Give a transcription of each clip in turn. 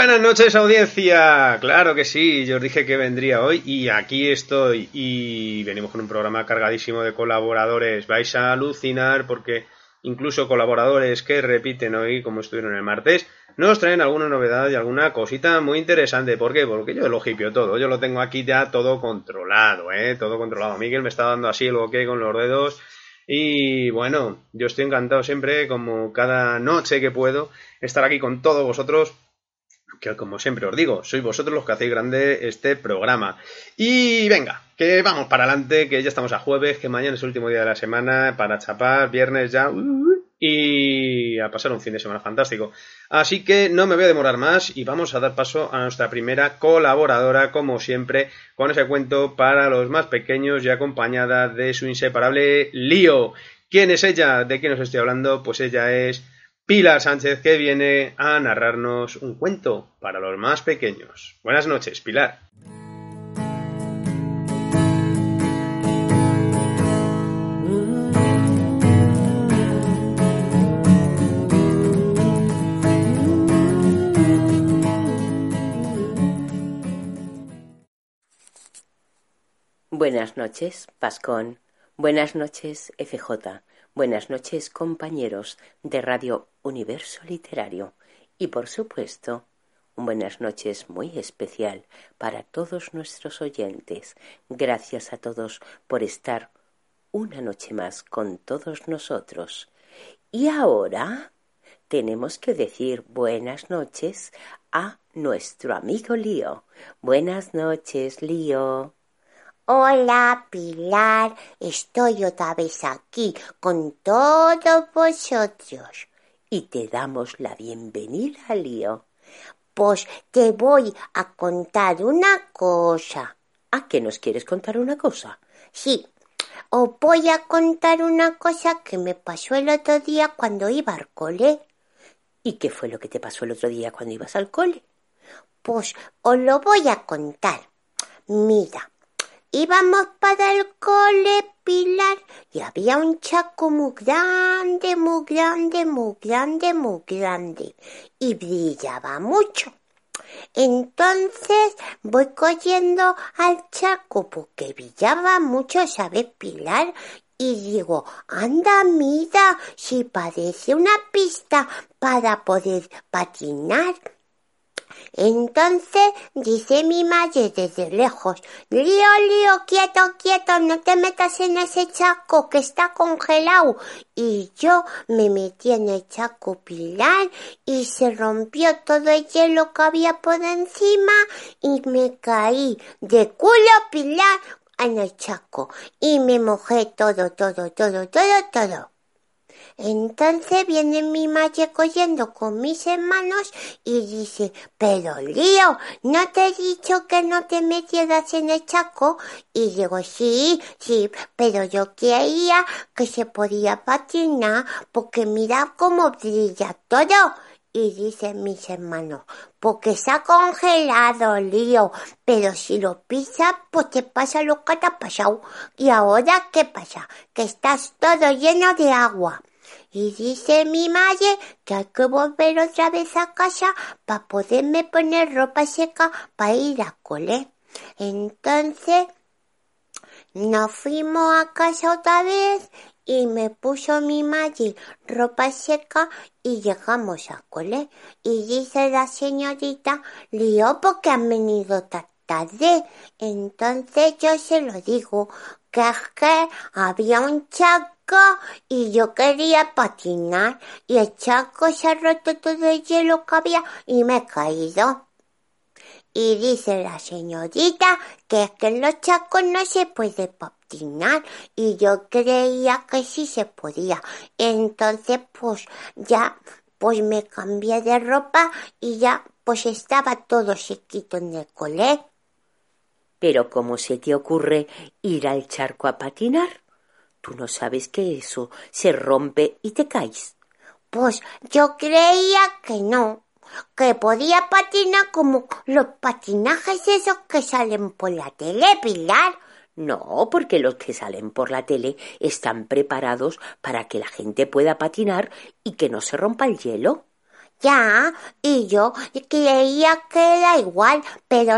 Buenas noches, audiencia. Claro que sí, yo os dije que vendría hoy y aquí estoy. Y venimos con un programa cargadísimo de colaboradores. Vais a alucinar porque incluso colaboradores que repiten hoy, como estuvieron el martes, nos traen alguna novedad y alguna cosita muy interesante. ¿Por qué? Porque yo lo hipio todo. Yo lo tengo aquí ya todo controlado, todo controlado. Miguel me está dando así el ok con los dedos. Y bueno, yo estoy encantado siempre, como cada noche que puedo, estar aquí con todos vosotros. Que como siempre os digo, sois vosotros los que hacéis grande este programa. Y venga, que vamos para adelante, que ya estamos a jueves, que mañana es el último día de la semana para chapar, viernes ya, y a pasar un fin de semana fantástico. Así que no me voy a demorar más y vamos a dar paso a nuestra primera colaboradora, como siempre, con ese cuento para los más pequeños y acompañada de su inseparable Lío. ¿Quién es ella? ¿De quién os estoy hablando? Pues ella es Pilar Sánchez, que viene a narrarnos un cuento para los más pequeños. Buenas noches, Pilar. Buenas noches, Pascón. Buenas noches, FJ. Buenas noches, compañeros de Radio Universo Literario. Y, por supuesto, buenas noches muy especial para todos nuestros oyentes. Gracias a todos por estar una noche más con todos nosotros. Y ahora tenemos que decir buenas noches a nuestro amigo Lío. Buenas noches, Lío. Hola, Pilar, estoy otra vez aquí con todos vosotros. Y te damos la bienvenida, Lío. Pues te voy a contar una cosa. ¿A qué nos quieres contar una cosa? Sí, os voy a contar una cosa que me pasó el otro día cuando iba al cole. ¿Y qué fue lo que te pasó el otro día cuando ibas al cole? Pues os lo voy a contar. Mira. Íbamos para el cole, Pilar, y había un charco muy grande, muy grande, muy grande, muy grande, y brillaba mucho. Entonces voy cogiendo al charco porque brillaba mucho, ¿sabes, Pilar? Y digo, anda, mira, si parece una pista para poder patinar. Entonces dice mi madre desde lejos, Lío, quieto, quieto, no te metas en ese charco que está congelado. Y yo me metí en el charco, Pilar, y se rompió todo el hielo que había por encima y me caí de culo, Pilar, en el charco y me mojé todo. Entonces viene mi madre cogiendo con mis hermanos y dice, pero Lío, ¿no te he dicho que no te metieras en el charco? Y digo, sí, pero yo creía que se podía patinar porque mira cómo brilla todo. Y dicen mis hermanos, porque se ha congelado, Lío, pero si lo pisas, pues te pasa lo que te ha pasado. ¿Y ahora qué pasa? Que estás todo lleno de agua. Y dice mi madre que hay que volver otra vez a casa para poderme poner ropa seca para ir al cole. Entonces nos fuimos a casa otra vez y me puso mi madre ropa seca y llegamos al cole. Y dice la señorita, Lío, ¿por qué han venido tan tarde? Entonces yo se lo digo, que es que había un charco y yo quería patinar y el charco se ha roto todo el hielo que había y me he caído. Y dice la señorita que es que en los charcos no se puede patinar y yo creía que sí se podía. Entonces pues me cambié de ropa y ya pues estaba todo sequito en el cole. ¿Pero cómo se te ocurre ir al charco a patinar? ¿Tú no sabes que eso se rompe y te caes? Pues yo creía que no, que podía patinar como los patinajes esos que salen por la tele, Pilar. No, porque los que salen por la tele están preparados para que la gente pueda patinar y que no se rompa el hielo. Ya, y yo creía que era igual, pero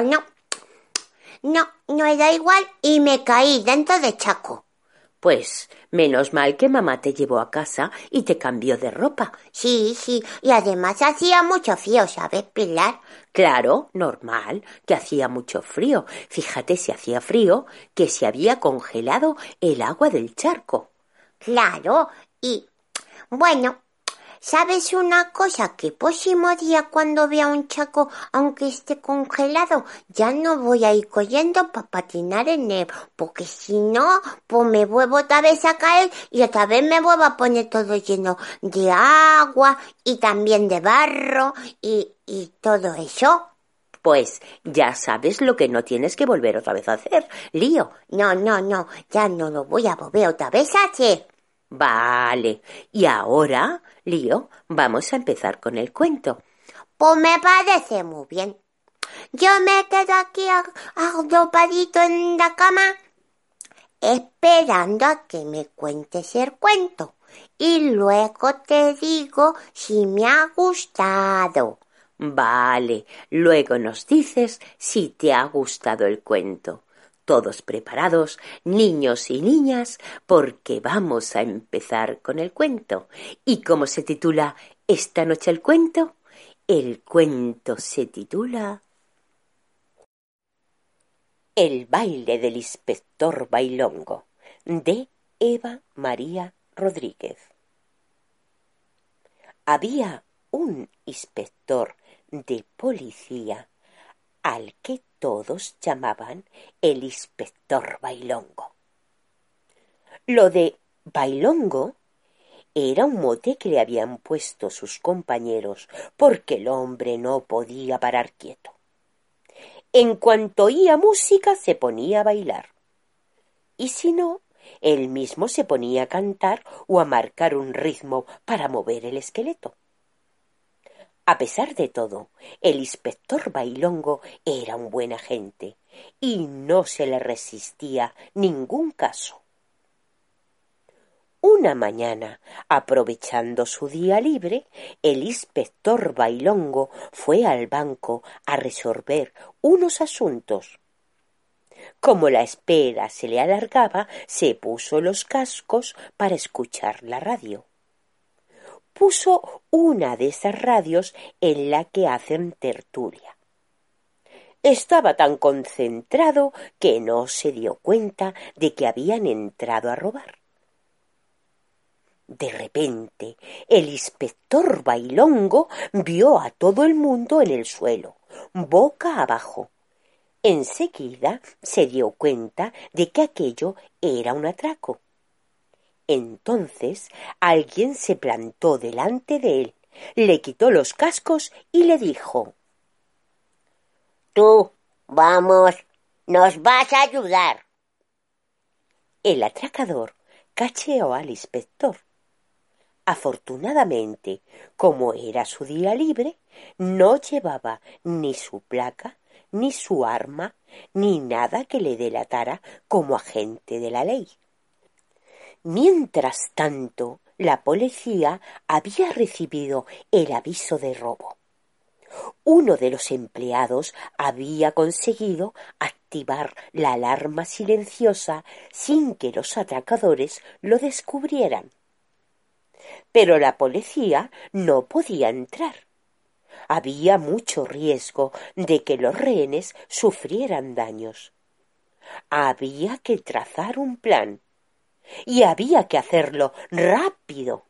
no era igual y me caí dentro de Chaco. Pues menos mal que mamá te llevó a casa y te cambió de ropa. Sí, y además hacía mucho frío, ¿sabes, Pilar? Claro, normal, que hacía mucho frío. Fíjate si hacía frío, que se había congelado el agua del charco. Claro, y bueno, ¿sabes una cosa? Que próximo día cuando vea un charco, aunque esté congelado, ya no voy a ir corriendo para patinar en él, porque si no, pues me vuelvo otra vez a caer y otra vez me vuelvo a poner todo lleno de agua y también de barro y todo eso. Pues ya sabes lo que no tienes que volver otra vez a hacer, Lío. No, ya no lo voy a volver otra vez a hacer. Vale. Y ahora, Lío, vamos a empezar con el cuento. Pues me parece muy bien. Yo me quedo aquí arropadito en la cama esperando a que me cuentes el cuento y luego te digo si me ha gustado. Vale, luego nos dices si te ha gustado el cuento. Todos preparados, niños y niñas, porque vamos a empezar con el cuento. ¿Y cómo se titula esta noche el cuento? El cuento se titula El baile del inspector Bailongo, de Eva María Rodríguez. Había un inspector de policía al que todos llamaban el inspector Bailongo. Lo de Bailongo era un mote que le habían puesto sus compañeros porque el hombre no podía parar quieto. En cuanto oía música se ponía a bailar. Y si no, él mismo se ponía a cantar o a marcar un ritmo para mover el esqueleto. A pesar de todo, el inspector Bailongo era un buen agente y no se le resistía ningún caso. Una mañana, aprovechando su día libre, el inspector Bailongo fue al banco a resolver unos asuntos. Como la espera se le alargaba, se puso los cascos para escuchar la radio. Puso una de esas radios en la que hacen tertulia. Estaba tan concentrado que no se dio cuenta de que habían entrado a robar. De repente, el inspector Bailongo vio a todo el mundo en el suelo, boca abajo. Enseguida se dio cuenta de que aquello era un atraco. Entonces alguien se plantó delante de él, le quitó los cascos y le dijo: Tú, vamos, nos vas a ayudar. El atracador cacheó al inspector. Afortunadamente, como era su día libre, no llevaba ni su placa, ni su arma, ni nada que le delatara como agente de la ley. Mientras tanto, la policía había recibido el aviso de robo. Uno de los empleados había conseguido activar la alarma silenciosa sin que los atracadores lo descubrieran. Pero la policía no podía entrar. Había mucho riesgo de que los rehenes sufrieran daños. Había que trazar un plan. Y había que hacerlo rápido.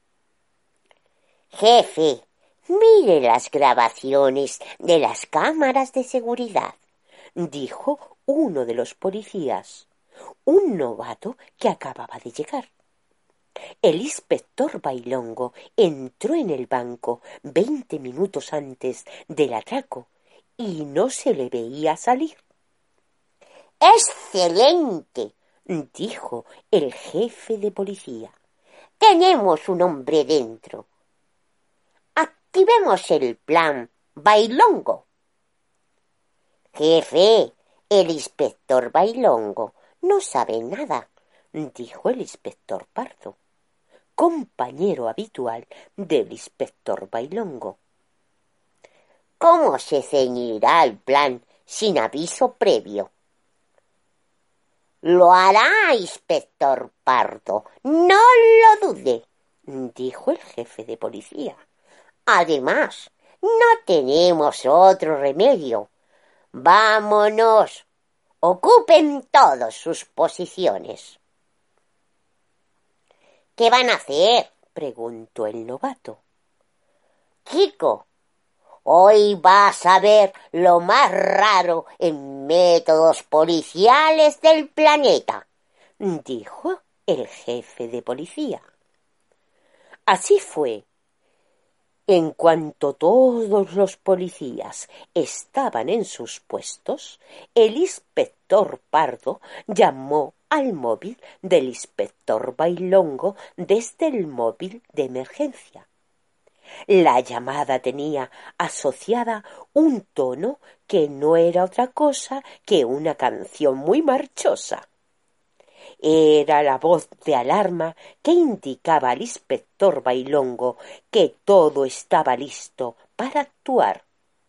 Jefe, mire las grabaciones de las cámaras de seguridad, dijo uno de los policías, un novato que acababa de llegar. El inspector Bailongo entró en el banco 20 minutos antes del atraco y no se le veía salir. ¡Excelente!, dijo el jefe de policía. Tenemos un hombre dentro. Activemos el plan Bailongo. Jefe, el inspector Bailongo no sabe nada, dijo el inspector Pardo, compañero habitual del inspector Bailongo. ¿Cómo se ceñirá el plan sin aviso previo? Lo hará, inspector Pardo, no lo dude, dijo el jefe de policía. Además, no tenemos otro remedio. Vámonos. Ocupen todos sus posiciones. ¿Qué van a hacer?, preguntó el novato. Chico, hoy vas a ver lo más raro en métodos policiales del planeta, dijo el jefe de policía. Así fue. En cuanto todos los policías estaban en sus puestos, el inspector Pardo llamó al móvil del inspector Bailongo desde el móvil de emergencia. La llamada tenía asociada un tono que no era otra cosa que una canción muy marchosa. Era la voz de alarma que indicaba al inspector Bailongo que todo estaba listo para actuar.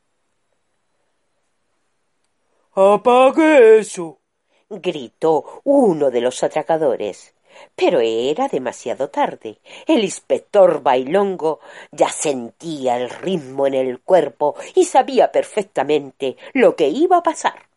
—¡Apague eso! —gritó uno de los atracadores. Pero era demasiado tarde. El inspector Bailongo ya sentía el ritmo en el cuerpo y sabía perfectamente lo que iba a pasar.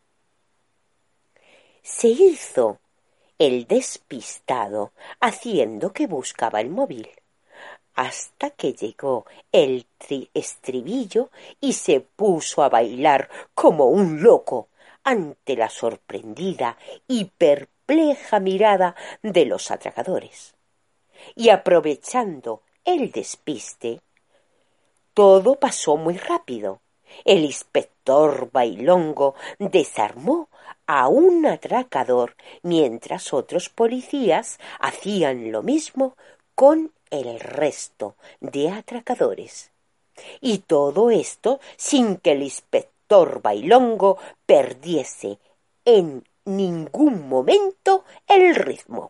Se hizo el despistado, haciendo que buscaba el móvil, hasta que llegó el estribillo y se puso a bailar como un loco ante la sorprendida y perpleja mirada de los atracadores. Y aprovechando el despiste, todo pasó muy rápido. El inspector Bailongo desarmó a un atracador mientras otros policías hacían lo mismo con el resto de atracadores. Y todo esto sin que el inspector Bailongo perdiese en ningún momento el ritmo.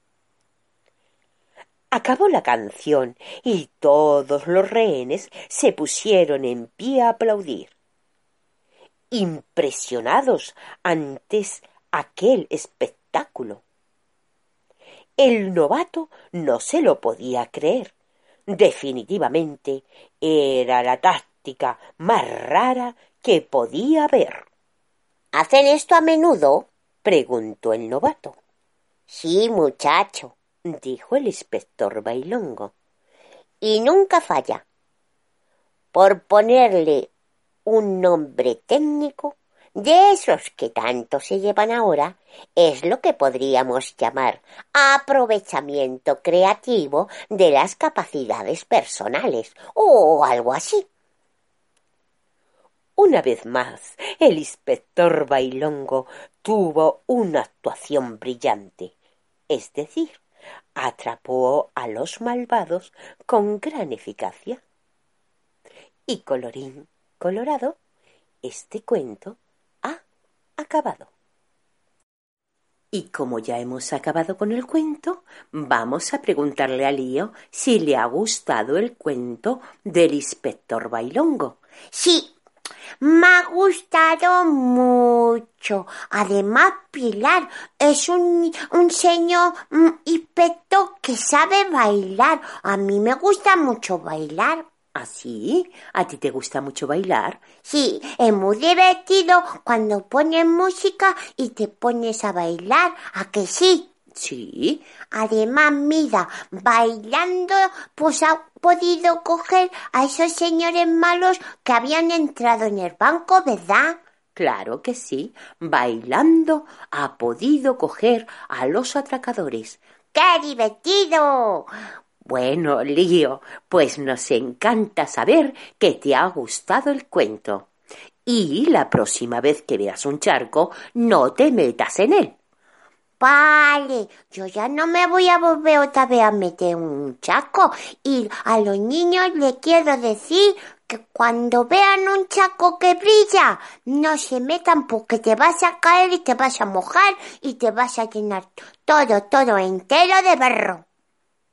Acabó la canción y todos los rehenes se pusieron en pie a aplaudir, impresionados ante aquel espectáculo. El novato no se lo podía creer. Definitivamente era la táctica más rara que podía haber. ¿Hacen esto a menudo?, preguntó el novato. Sí, muchacho, dijo el inspector Bailongo. Y nunca falla. Por ponerle un nombre técnico, de esos que tanto se llevan ahora, es lo que podríamos llamar aprovechamiento creativo de las capacidades personales, o algo así. Una vez más, el inspector Bailongo tuvo una actuación brillante, es decir, atrapó a los malvados con gran eficacia. Y colorín colorado, este cuento ha acabado. Y como ya hemos acabado con el cuento, vamos a preguntarle a Lío si le ha gustado el cuento del inspector Bailongo. Sí, me ha gustado mucho. Además, Pilar es un señor inspector que sabe bailar. A mí me gusta mucho bailar. ¿Ah, sí? ¿A ti te gusta mucho bailar? Sí, es muy divertido cuando pones música y te pones a bailar. ¿A que sí? Sí. Además, mira, bailando, pues ha podido coger a esos señores malos que habían entrado en el banco, ¿verdad? Claro que sí. Bailando ha podido coger a los atracadores. ¡Qué divertido! Bueno, Lío, pues nos encanta saber que te ha gustado el cuento. Y la próxima vez que veas un charco, no te metas en él. Vale, yo ya no me voy a volver otra vez a meter en un charco. Y a los niños les quiero decir que cuando vean un charco que brilla, no se metan porque te vas a caer y te vas a mojar y te vas a llenar todo entero de barro.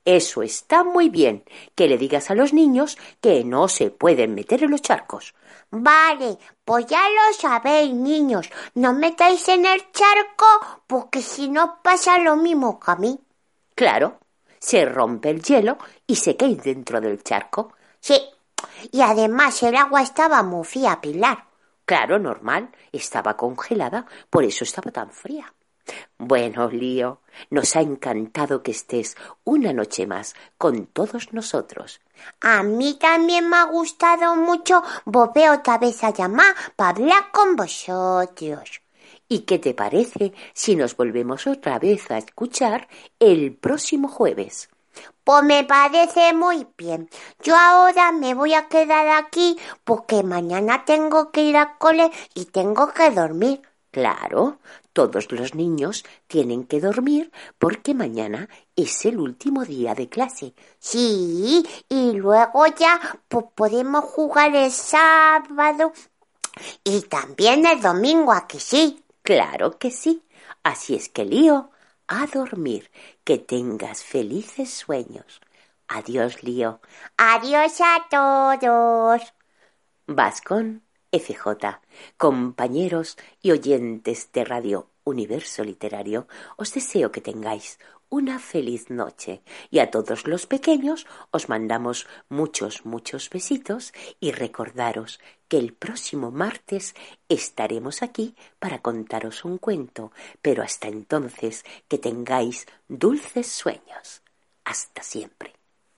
Eso está muy bien, que le digas a los niños que no se pueden meter en los charcos. Vale, pues ya lo sabéis, niños. No metáis en el charco porque si no pasa lo mismo que a mí. Claro, se rompe el hielo y se cae dentro del charco. Sí, y además el agua estaba muy fría, Pilar. Claro, normal, estaba congelada, por eso estaba tan fría. Bueno, Lío, nos ha encantado que estés una noche más con todos nosotros. A mí también me ha gustado mucho volver otra vez a llamar para hablar con vosotros. ¿Y qué te parece si nos volvemos otra vez a escuchar el próximo jueves? Pues me parece muy bien. Yo ahora me voy a quedar aquí porque mañana tengo que ir al cole y tengo que dormir. Claro, todos los niños tienen que dormir porque mañana es el último día de clase. Sí, y luego ya pues podemos jugar el sábado y también el domingo, ¿a que sí? Claro que sí. Así es que, Lío, a dormir. Que tengas felices sueños. Adiós, Lío. Adiós a todos. Vas con FJ. Compañeros y oyentes de Radio Universo Literario, os deseo que tengáis una feliz noche y a todos los pequeños os mandamos muchos, muchos besitos y recordaros que el próximo martes estaremos aquí para contaros un cuento, pero hasta entonces que tengáis dulces sueños. Hasta siempre.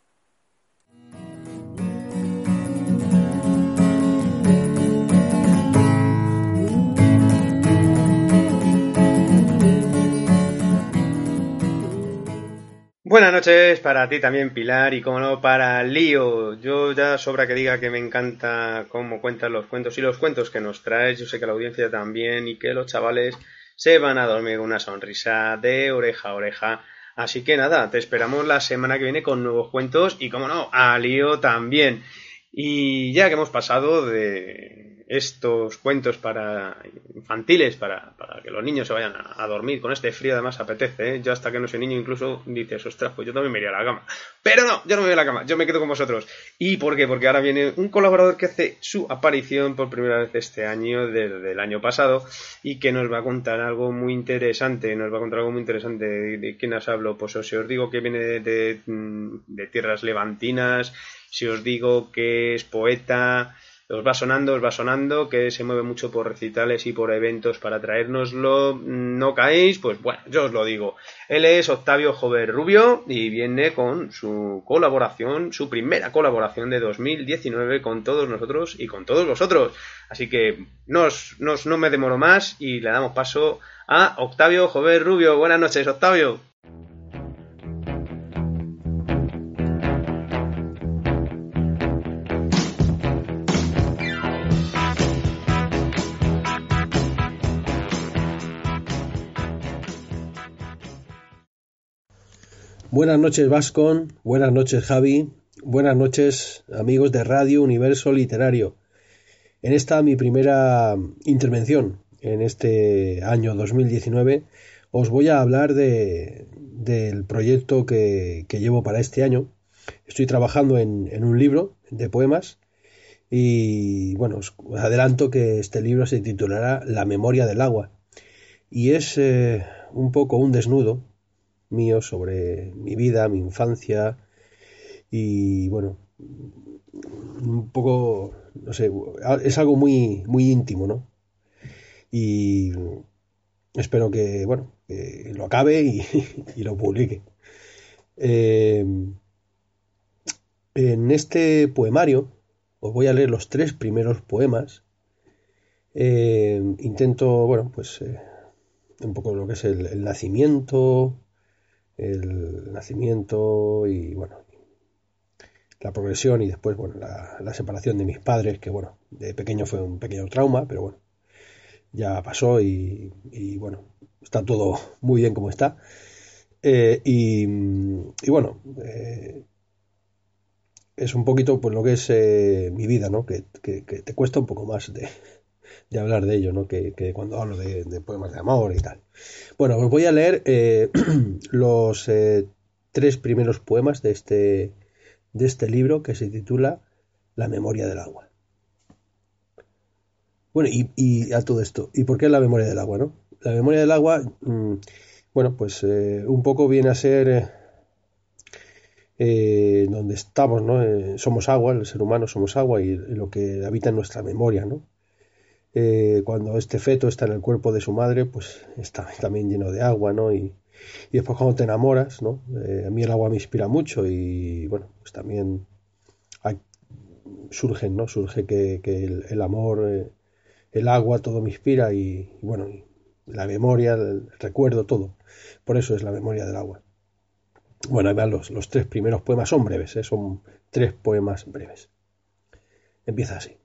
Buenas noches para ti también, Pilar, y como no, para Lío. Yo ya sobra que diga que me encanta cómo cuentas los cuentos y los cuentos que nos traes. Yo sé que la audiencia también y que los chavales se van a dormir con una sonrisa de oreja a oreja. Así que nada, te esperamos la semana que viene con nuevos cuentos y como no, a Lío también. Y ya que hemos pasado de estos cuentos para infantiles, para que los niños se vayan a dormir, con este frío además apetece, ¿eh? Yo hasta que no soy niño incluso dices, ostras, pues yo también me iría a la cama. Pero no, yo no me voy a la cama, yo me quedo con vosotros. ¿Y por qué? Porque ahora viene un colaborador que hace su aparición por primera vez este año, desde el año pasado, y que nos va a contar algo muy interesante. ¿De quién os hablo? Pues si os digo que viene de tierras levantinas, si os digo que es poeta, os va sonando, que se mueve mucho por recitales y por eventos para traérnoslo. ¿No caéis? Pues bueno, yo os lo digo. Él es Octavio Jover Rubio y viene con su colaboración, su primera colaboración de 2019 con todos nosotros y con todos vosotros. Así que no me demoro más y le damos paso a Octavio Jover Rubio. Buenas noches, Octavio. Buenas noches, Vascon. Buenas noches, Javi. Buenas noches, amigos de Radio Universo Literario. En esta mi primera intervención en este año 2019 os voy a hablar del proyecto que llevo para este año. Estoy trabajando en un libro de poemas y bueno, os adelanto que este libro se titulará La memoria del agua y es un poco un desnudo mío sobre mi vida, mi infancia y bueno, un poco, no sé, es algo muy, muy íntimo, ¿no? Y espero que, bueno, que lo acabe y lo publique. En este poemario os voy a leer los 3 primeros poemas. Intento, bueno, pues un poco lo que es el nacimiento y bueno, la progresión y después, bueno, la separación de mis padres, que bueno, de pequeño fue un pequeño trauma, pero bueno, ya pasó y bueno, está todo muy bien como está. Y bueno, es un poquito pues lo que es mi vida, ¿no? Que te cuesta un poco más de hablar de ello, ¿no? Que cuando hablo de poemas de amor y tal. Bueno, os voy a leer los 3 primeros poemas de este libro que se titula La memoria del agua. Bueno, y a todo esto, ¿y por qué la memoria del agua, no? La memoria del agua, bueno, pues un poco viene a ser donde estamos, ¿no? Somos agua, el ser humano somos agua y lo que habita en nuestra memoria, ¿no? Cuando este feto está en el cuerpo de su madre, pues está también lleno de agua, ¿no? Y después cuando te enamoras, ¿no? A mí el agua me inspira mucho y, bueno, pues también surge que el amor, el agua, todo me inspira y bueno, y la memoria, el recuerdo, todo. Por eso es la memoria del agua. Bueno, ahí van los 3 primeros poemas, son breves, son 3 poemas breves. Empieza así.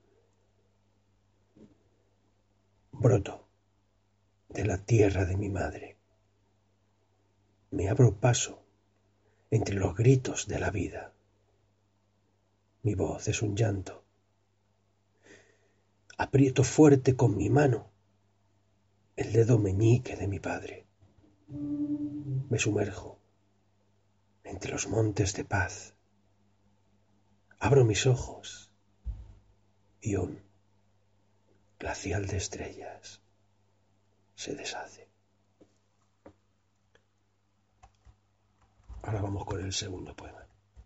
Broto de la tierra de mi madre. Me abro paso entre los gritos de la vida. Mi voz es un llanto. Aprieto fuerte con mi mano el dedo meñique de mi padre. Me sumerjo entre los montes de paz. Abro mis ojos y un glacial de estrellas se deshace. Ahora vamos con el segundo poema.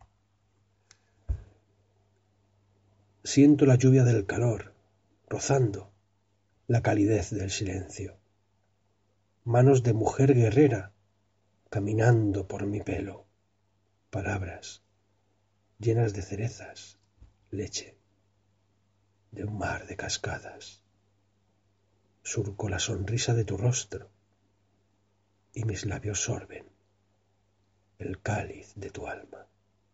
Siento la lluvia del calor rozando la calidez del silencio. Manos de mujer guerrera caminando por mi pelo. Palabras llenas de cerezas, leche de un mar de cascadas. Surco la sonrisa de tu rostro y mis labios sorben el cáliz de tu alma.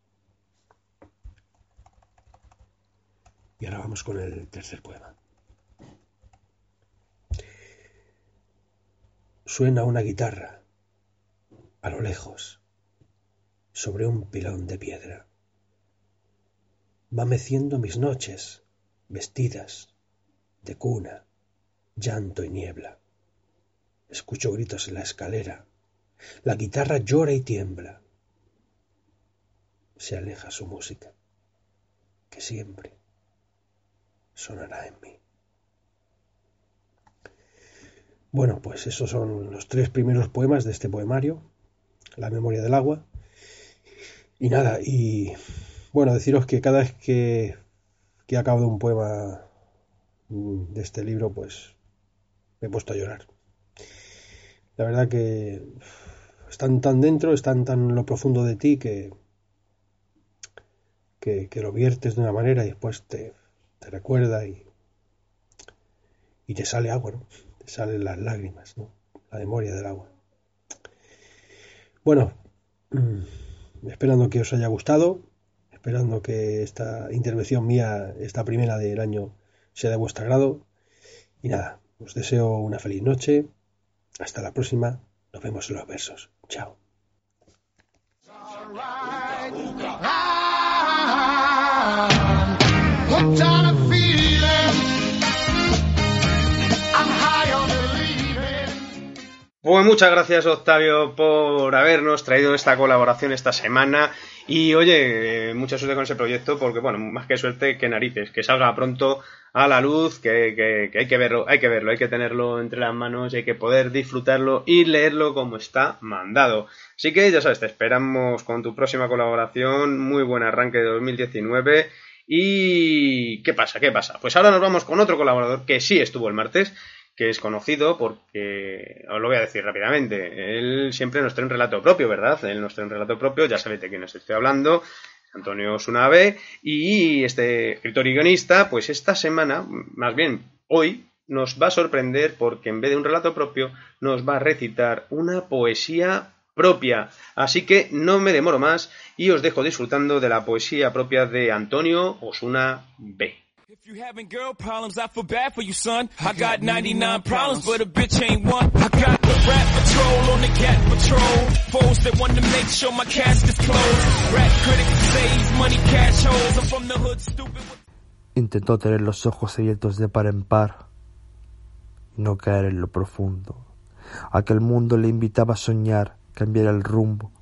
Y ahora vamos con el tercer poema. Suena una guitarra a lo lejos sobre un pilón de piedra. Va meciendo mis noches vestidas de cuna, llanto y niebla. Escucho gritos en la escalera. La guitarra llora y tiembla. Se aleja su música, que siempre sonará en mí. Bueno, pues esos son los 3 primeros poemas de este poemario, La memoria del agua. Y nada, y bueno, deciros que cada vez que he acabado un poema de este libro, pues me he puesto a llorar. La verdad que están tan dentro, están tan en lo profundo de ti que lo viertes de una manera y después te recuerda y te sale agua, ¿no? Te salen las lágrimas, ¿no? La memoria del agua. Bueno, esperando que os haya gustado, esperando que esta intervención mía, esta primera del año, sea de vuestro agrado. Y nada, os deseo una feliz noche. Hasta la próxima. Nos vemos en los versos. Chao. Pues muchas gracias, Octavio, por habernos traído esta colaboración esta semana. Y oye, mucha suerte con ese proyecto, porque bueno, más que suerte, que narices, que salga pronto a la luz, que hay que verlo, hay que tenerlo entre las manos, hay que poder disfrutarlo y leerlo como está mandado. Así que ya sabes, te esperamos con tu próxima colaboración. Muy buen arranque de 2019. ¿Y qué pasa? Pues ahora nos vamos con otro colaborador que sí estuvo el martes, que es conocido porque, os lo voy a decir rápidamente, él siempre nos trae un relato propio, ¿verdad? Él nos trae un relato propio, ya sabéis de quién os estoy hablando, Antonio Sunabe, y este escritor y guionista, pues esta semana, más bien hoy, nos va a sorprender porque en vez de un relato propio, nos va a recitar una poesía propia. Así que no me demoro más y os dejo disfrutando de la poesía propia de Antonio Osuna B. If you having girl problems, I feel bad for you, son. I got 99 problems, but a bitch ain't one. I got the rap patrol on the cat patrol. Foes that want to make sure my casket's closed. Rap critic saves money, cash holes. I'm from the hood, stupid. Intentó tener los ojos abiertos de par en par y no caer en lo profundo. Aquel mundo le invitaba a soñar, cambiar el rumbo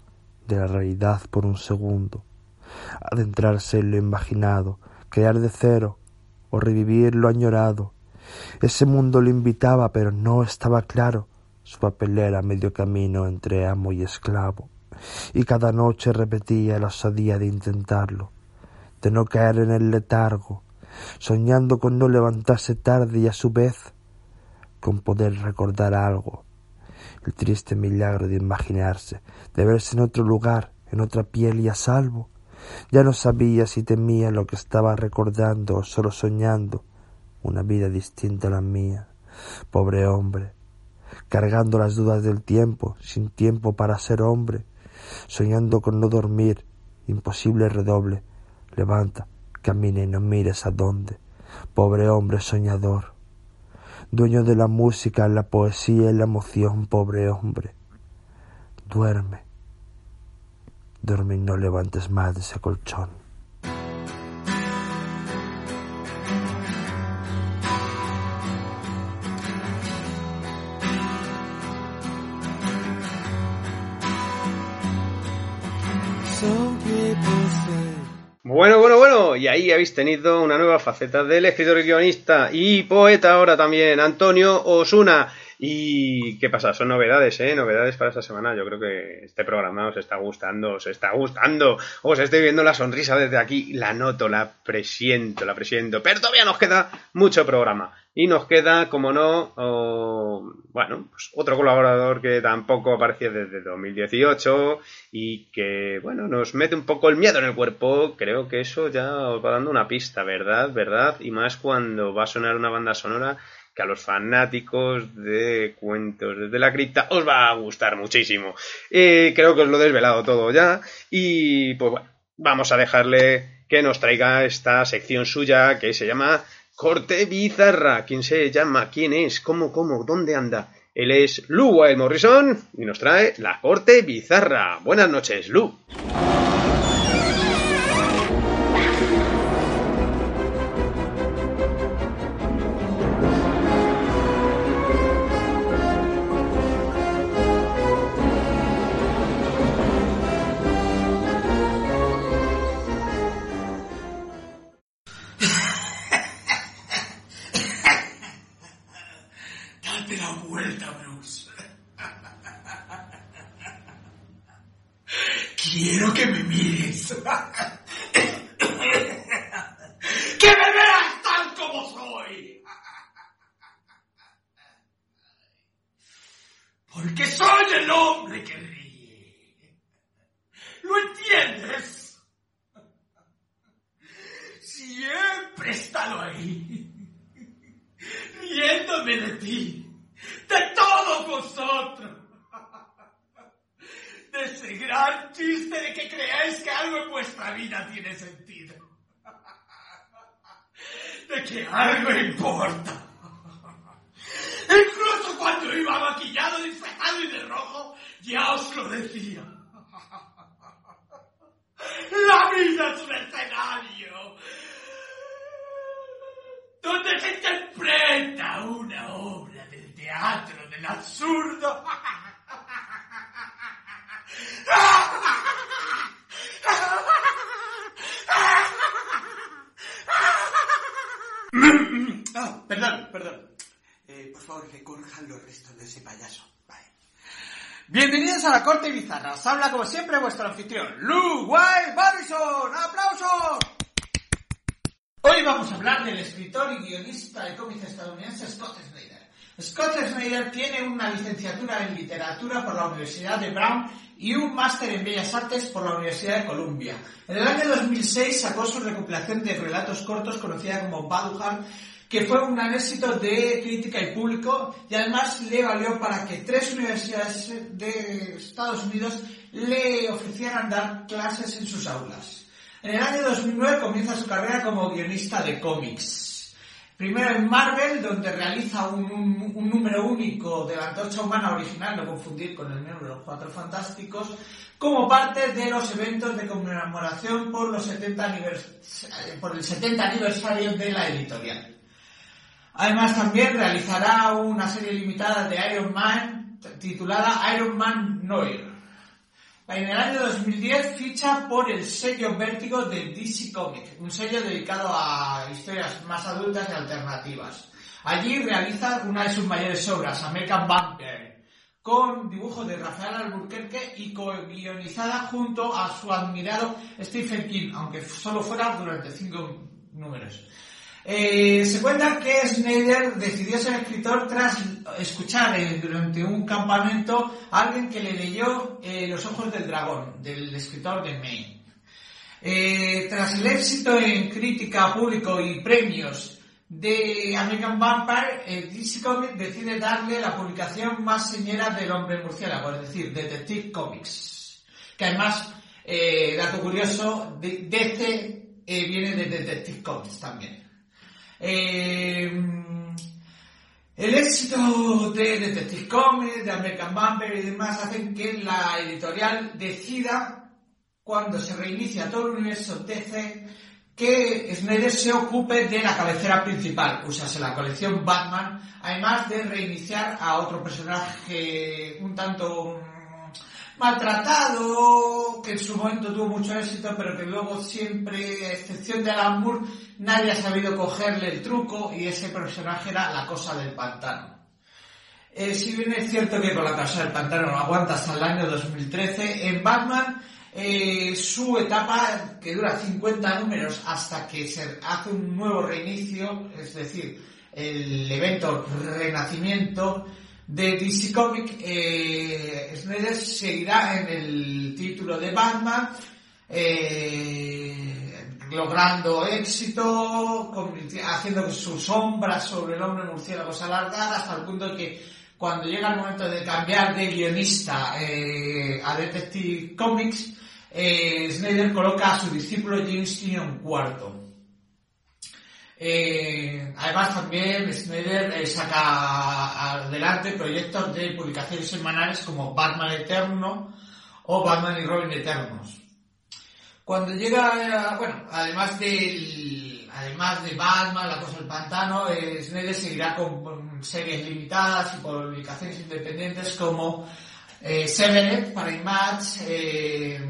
de la realidad por un segundo, adentrarse en lo imaginado, crear de cero o revivir lo añorado. Ese mundo lo invitaba, pero no estaba claro. Su papel era medio camino entre amo y esclavo, y cada noche repetía la osadía de intentarlo, de no caer en el letargo, soñando con no levantarse tarde y a su vez con poder recordar algo. El triste milagro de imaginarse, de verse en otro lugar, en otra piel y a salvo. Ya no sabía si temía lo que estaba recordando o solo soñando una vida distinta a la mía. Pobre hombre, cargando las dudas del tiempo, sin tiempo para ser hombre, soñando con no dormir, imposible redoble. Levanta, camina y no mires a dónde. Pobre hombre soñador, dueño de la música, la poesía y la emoción. Pobre hombre, duerme, duerme y no levantes más de ese colchón. Bueno, y ahí habéis tenido una nueva faceta del escritor y guionista y poeta ahora también, Antonio Osuna. ¿Y qué pasa? Son novedades, novedades para esta semana. Yo creo que este programa os está gustando. Os estoy viendo la sonrisa desde aquí, la noto, la presiento. Pero todavía nos queda mucho programa. Y nos queda, como no, pues otro colaborador que tampoco aparecía desde 2018 y que, nos mete un poco el miedo en el cuerpo. Creo que eso ya os va dando una pista, ¿verdad? Y más cuando va a sonar una banda sonora que a los fanáticos de Cuentos desde la Cripta os va a gustar muchísimo. Creo que os lo he desvelado todo ya y pues vamos a dejarle que nos traiga esta sección suya que se llama Corte Bizarra. ¿Quién se llama? ¿Quién es? ¿Cómo? ¿Dónde anda? Él es Lou Wild Morrison y nos trae la Corte Bizarra. Buenas noches, Lou. Quiero que me mires. ¡Que me veas tal como soy! Porque soy el hombre que ríe. ¿Lo entiendes? Siempre he estado ahí, riéndome de ti, de todos vosotros. De ese gran chiste de que creáis que algo en vuestra vida tiene sentido. De que algo importa. Incluso cuando iba maquillado, disfrazado y de rojo, ya os lo decía. La vida es un escenario donde se interpreta una obra del teatro del absurdo. Perdón. Por favor, que corjan los restos de ese payaso. Vale. Bienvenidos a la Corte Bizarra. Os habla como siempre vuestro anfitrión, Lou Wild Morrison. ¡Aplausos! Hoy vamos a hablar del escritor y guionista de cómics estadounidense Scott Snyder. Scott Snyder tiene una licenciatura en literatura por la Universidad de Brown y un máster en Bellas Artes por la Universidad de Columbia. En el año 2006 sacó su recopilación de relatos cortos conocida como Baduhan, que fue un gran éxito de crítica y público y además le valió para que 3 universidades de Estados Unidos le ofrecieran dar clases en sus aulas. En el año 2009 comienza su carrera como guionista de cómics. Primero en Marvel, donde realiza un número único de la Antorcha Humana original, no confundir con el número de los Cuatro Fantásticos, como parte de los eventos de conmemoración por el 70 aniversario de la editorial. Además también realizará una serie limitada de Iron Man titulada Iron Man Noir. En el año 2010 ficha por el sello Vértigo de DC Comics, un sello dedicado a historias más adultas y alternativas. Allí realiza una de sus mayores obras, American Vampire, con dibujos de Rafael Albuquerque y co-guionizada junto a su admirado Stephen King, aunque solo fuera durante 5 números. Se cuenta que Snyder decidió ser escritor tras escuchar durante un campamento a alguien que le leyó Los ojos del dragón, del escritor de Maine. Tras el éxito en crítica, público y premios de American Vampire, DC Comics decide darle la publicación más señera del Hombre Murciélago, es decir, Detective Comics. Que además, dato curioso, DC viene de Detective Comics también. El éxito de Detective Comics, de American Vampire y demás hacen que la editorial decida, cuando se reinicia todo el universo DC, que Snyder se ocupe de la cabecera principal, usase la colección Batman, además de reiniciar a otro personaje un tanto maltratado, que en su momento tuvo mucho éxito, pero que luego siempre, a excepción de Alan Moore, nadie ha sabido cogerle el truco, y ese personaje era la Cosa del Pantano. Si bien es cierto que con la Cosa del Pantano no aguanta hasta el año 2013, en Batman su etapa, que dura 50 números hasta que se hace un nuevo reinicio, es decir, el evento Renacimiento de DC Comics, Snyder seguirá en el título de Batman, logrando éxito, haciendo su sombra sobre el Hombre Murciélago se alargar hasta el punto de que cuando llega el momento de cambiar de guionista a Detective Comics, Snyder coloca a su discípulo James Tynion IV. Además también Snyder saca adelante proyectos de publicaciones semanales como Batman Eterno o Batman y Robin Eternos. Cuando llega, además de Batman, La Cosa del Pantano, Snyder seguirá con series limitadas y publicaciones independientes como Severed para Image,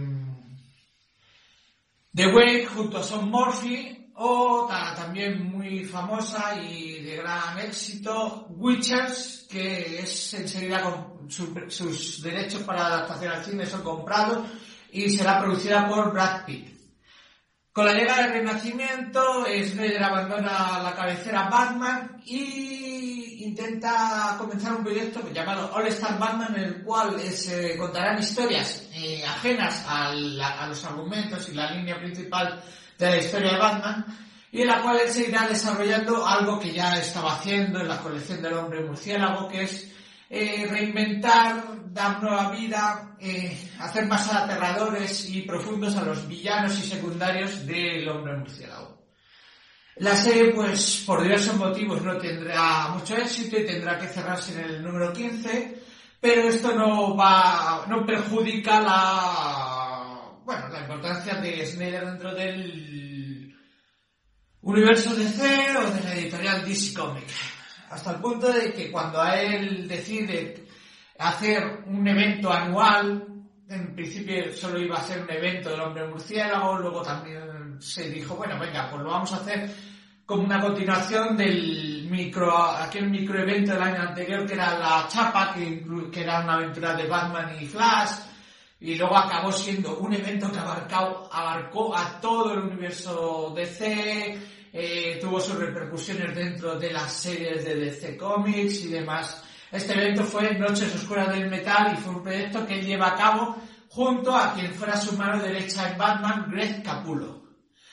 The Wake junto a Sean Murphy, o también muy famosa y de gran éxito, Witchers, que es enseguida con sus derechos para adaptación al cine son comprados y será producida por Brad Pitt. Con la llegada del Renacimiento, Snyder abandona la cabecera Batman y intenta comenzar un proyecto llamado All Star Batman, en el cual contarán historias ajenas a los argumentos y la línea principal de la historia de Batman, y en la cual él seguirá desarrollando algo que ya estaba haciendo en la colección del Hombre Murciélago, que es reinventar, dar nueva vida, hacer más aterradores y profundos a los villanos y secundarios del Hombre Murciélago. La serie, pues, por diversos motivos no tendrá mucho éxito y tendrá que cerrarse en el número 15, pero esto no perjudica la importancia de Snyder dentro del universo DC o de la editorial DC Comics. Hasta el punto de que cuando a él decide hacer un evento anual, en principio solo iba a ser un evento del Hombre Murciélago, luego también se dijo, pues lo vamos a hacer como una continuación del aquel microevento del año anterior, que era La Chapa, que era una aventura de Batman y Flash, y luego acabó siendo un evento que abarcó a todo el universo DC, tuvo sus repercusiones dentro de las series de DC Comics y demás. Este evento fue Noches Oscuras del Metal y fue un proyecto que él lleva a cabo junto a quien fuera su mano derecha en Batman, Greg Capullo.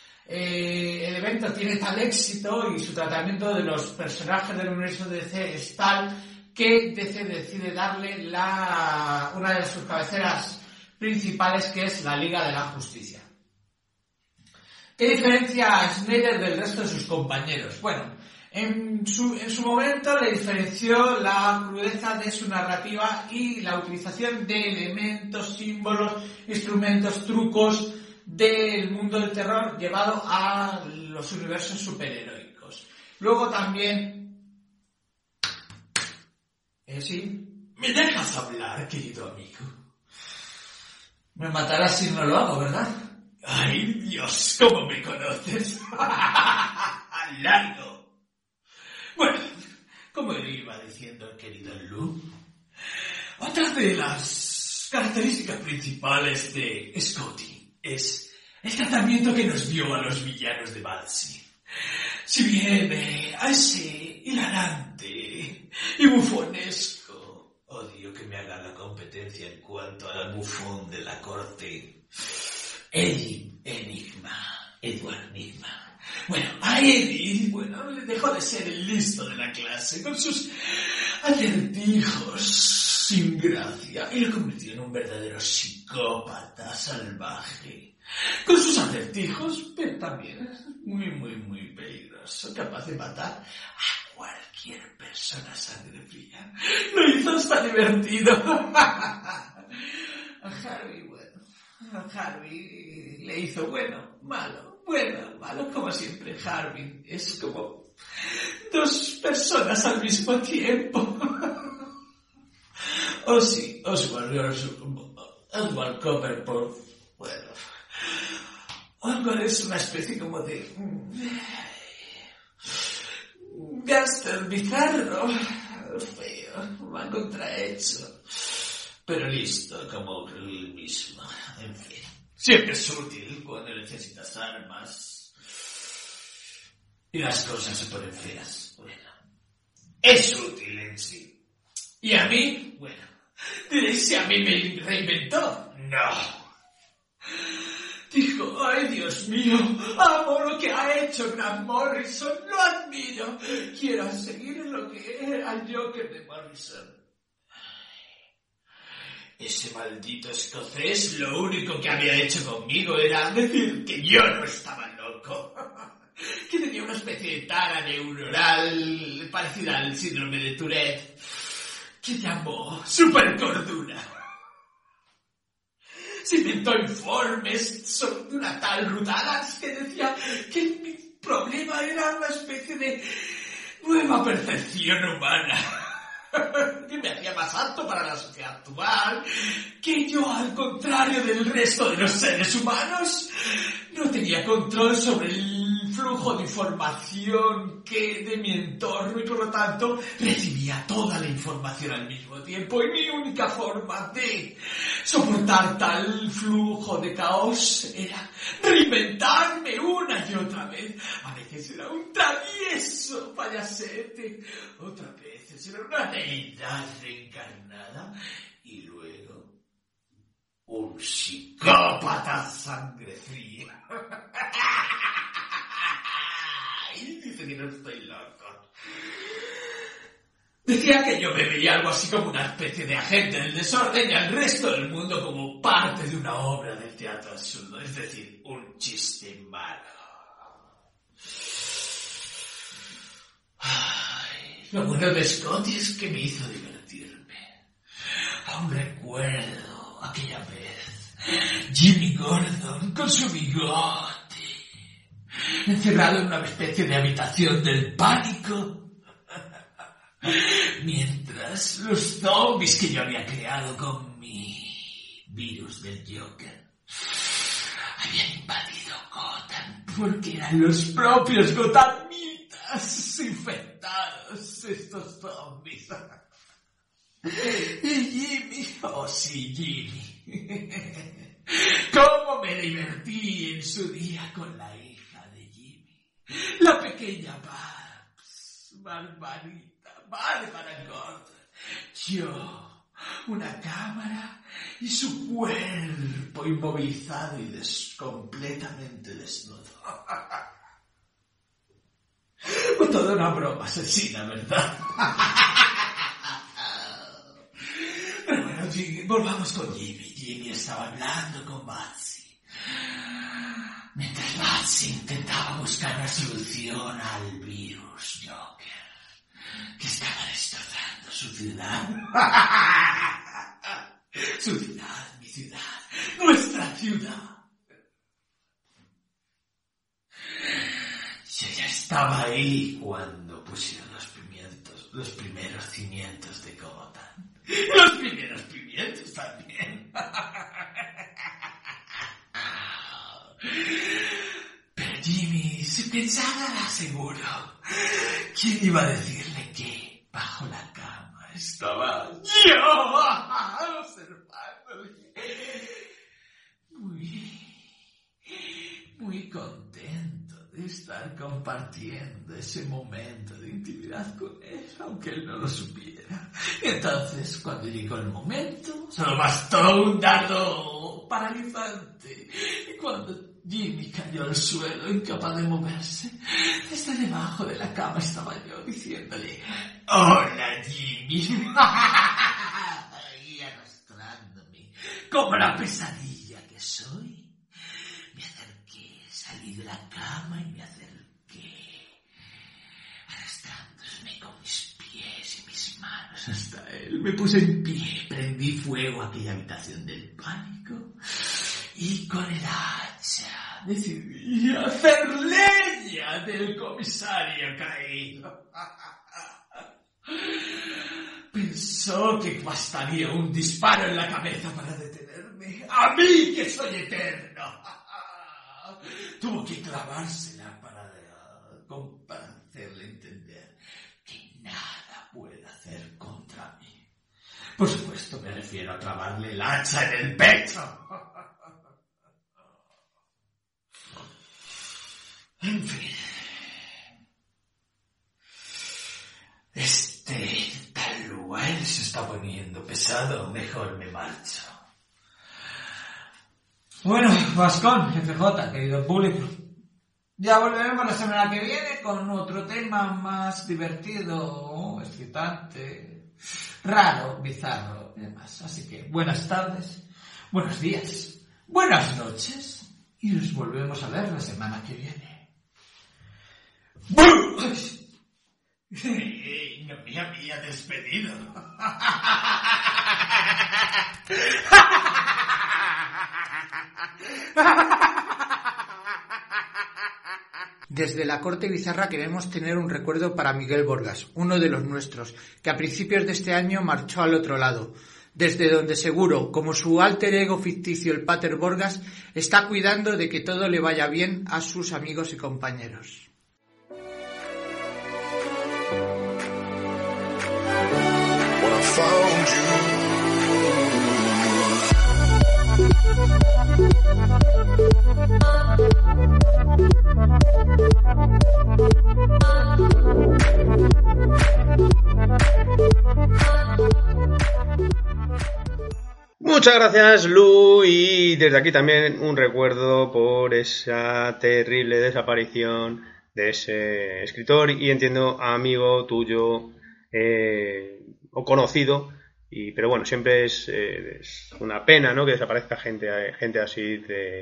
El evento tiene tal éxito y su tratamiento de los personajes del universo de DC es tal que DC decide darle una de sus cabeceras principales, que es la Liga de la Justicia. ¿Qué diferencia a Snyder del resto de sus compañeros? Bueno, en su momento le diferenció la crudeza de su narrativa y la utilización de elementos, símbolos, instrumentos, trucos del mundo del terror llevado a los universos superheroicos. Luego también... ¿Sí? ¿Me dejas hablar, querido amigo? Me matarás si no lo hago, ¿verdad? ¡Ay, Dios! ¿Cómo me conoces? ¡Largo! Bueno, como iba diciendo el querido Lu, otra de las características principales de Scotty es el tratamiento que nos dio a los villanos de Banshee. Si bien a ese hilarante y bufonesco, odio que me haga la competencia en cuanto al bufón de la corte, Edward Enigma. Bueno, a Eddie, le dejó de ser el listo de la clase con sus acertijos sin gracia y lo convirtió en un verdadero psicópata salvaje. Con sus acertijos, pero también muy, muy, muy peligroso, capaz de matar a cualquier persona a sangre fría. Lo hizo hasta divertido. A Harvey le hizo malo, como siempre. Harvey es como dos personas al mismo tiempo. Oswald Copperpot, Oswald es una especie como de gángster bizarro, feo, mal contrahecho, pero listo como él mismo. En fin, siempre es útil cuando necesitas armas y las cosas se ponen feas. Es útil en sí. Y a mí, diréis si a mí me reinventó. No. Dijo, ay Dios mío, amo lo que ha hecho Grant Morrison, lo admiro, quiero seguir lo que era el Joker de Morrison. Ese maldito escocés lo único que había hecho conmigo era decir que yo no estaba loco, que tenía una especie de tara neuronal parecida al síndrome de Tourette, que llamó supercordura. Se inventó informes sobre una tal Ruth Adams que decía que mi problema era una especie de nueva percepción humana que me hacía más apto para la sociedad actual, que yo, al contrario del resto de los seres humanos, no tenía control sobre el flujo de información de mi entorno y por lo tanto recibía toda la información al mismo tiempo y mi única forma de soportar tal flujo de caos era reinventarme una y otra vez. A veces era un travieso payasete, otras veces era una deidad reencarnada y luego un psicópata sangre fría. Y dice que no estoy loco. Decía que yo me veía algo así como una especie de agente del desorden y al resto del mundo como parte de una obra del teatro absurdo, es decir, un chiste malo. Ay, lo bueno de Scotty es que me hizo divertirme. Aún recuerdo aquella vez Jimmy Gordon con su bigote, encerrado en una especie de habitación del pánico, mientras los zombies que yo había creado con mi virus del Joker habían invadido Gotham, porque eran los propios gothamitas infectados estos zombies. Y Jimmy, oh sí, Jimmy, cómo me divertí en su día con la hija de Jimmy, la pequeña Bárbara Gordon. Yo, una cámara y su cuerpo inmovilizado y completamente desnudo. Toda una broma asesina, ¿verdad? Pero bueno, volvamos con Jimmy. Jimmy estaba hablando con Banshee, mientras Banshee intentaba buscar una solución al virus Joker, que estaba destrozando su ciudad. Su ciudad, mi ciudad, nuestra ciudad. Yo ya estaba ahí cuando pusieron los primeros cimientos de Gotham. Los primeros pimientos también. Pero Jimmy se pensaba seguro. ¿Quién iba a decirle que bajo la cama estaba yo observándole? Muy contento de estar compartiendo ese momento de intimidad con él, aunque él no lo supiera. Entonces, cuando llegó el momento, solo bastó un dardo paralizante. Y cuando Jimmy cayó al suelo, incapaz de moverse, desde debajo de la cama estaba yo diciéndole: «Hola, Jimmy», y arrastrándome como la pesadilla que soy. Salí de la cama y me acerqué, arrastrándome con mis pies y mis manos hasta él. Me puse en pie, prendí fuego a aquella habitación del pánico y con el hacha decidí hacer leña del comisario caído. Pensó que bastaría un disparo en la cabeza para detenerme, a mí que soy eterno. Tuvo que clavársela para hacerle entender que nada puede hacer contra mí. Por supuesto me refiero a clavarle el hacha en el pecho. En fin. Este tal lugar se está poniendo pesado. Mejor me marcho. Bueno, Vascón, FJ, querido público. Ya volveremos la semana que viene con otro tema más divertido, excitante, raro, bizarro y demás. Así que buenas tardes, buenos días, buenas noches y nos volvemos a ver la semana que viene. No me había despedido. Desde la Corte Bizarra queremos tener un recuerdo para Miguel Borgas, uno de los nuestros, que a principios de este año marchó al otro lado, desde donde seguro, como su alter ego ficticio el Pater Borgas, está cuidando de que todo le vaya bien a sus amigos y compañeros. Muchas gracias, Lu, y desde aquí también un recuerdo por esa terrible desaparición de ese escritor y entiendo amigo tuyo o conocido, pero bueno, siempre es una pena, ¿no?, que desaparezca gente así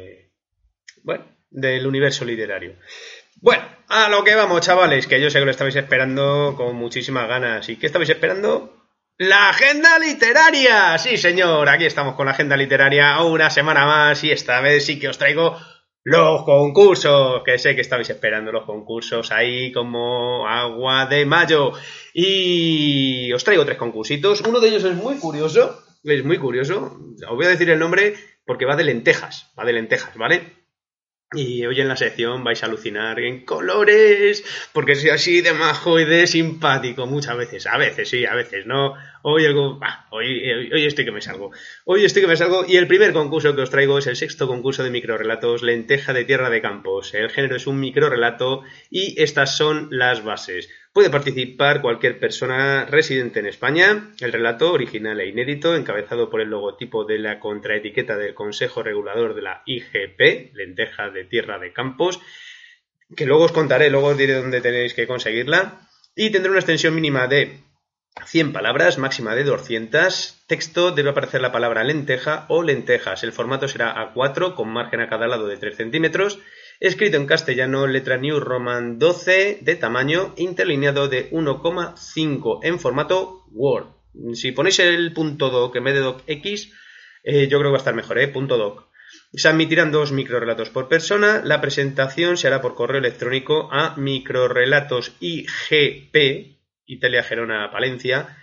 del universo literario. Bueno, a lo que vamos, chavales, que yo sé que lo estabais esperando con muchísimas ganas. ¿Y qué estabais esperando? ¡La agenda literaria! Sí, señor, aquí estamos con la agenda literaria una semana más y esta vez sí que os traigo los concursos, que sé que estabais esperando los concursos ahí como agua de mayo. Y os traigo 3 concursitos. Uno de ellos es muy curioso. Os voy a decir el nombre porque va de lentejas, ¿vale? Y hoy en la sección vais a alucinar en colores, porque soy así de majo y de simpático muchas veces. A veces sí, a veces no. Hoy estoy que me salgo. Y el primer concurso que os traigo es el 6º concurso de microrelatos Lenteja de Tierra de Campos. El género es un microrelato y estas son las bases. Puede participar cualquier persona residente en España. El relato, original e inédito, encabezado por el logotipo de la contraetiqueta del Consejo Regulador de la IGP, Lenteja de Tierra de Campos, que luego os contaré, luego os diré dónde tenéis que conseguirla. Y tendrá una extensión mínima de 100 palabras, máxima de 200. Texto, debe aparecer la palabra lenteja o lentejas. El formato será A4, con margen a cada lado de 3 centímetros. Escrito en castellano, letra New Roman 12 de tamaño, interlineado de 1,5 en formato Word. Si ponéis el .doc en vez de docx, yo creo que va a estar mejor, .doc. Se admitirán 2 microrelatos por persona. La presentación se hará por correo electrónico a microrelatosigp, Italia, Gerona, Palencia,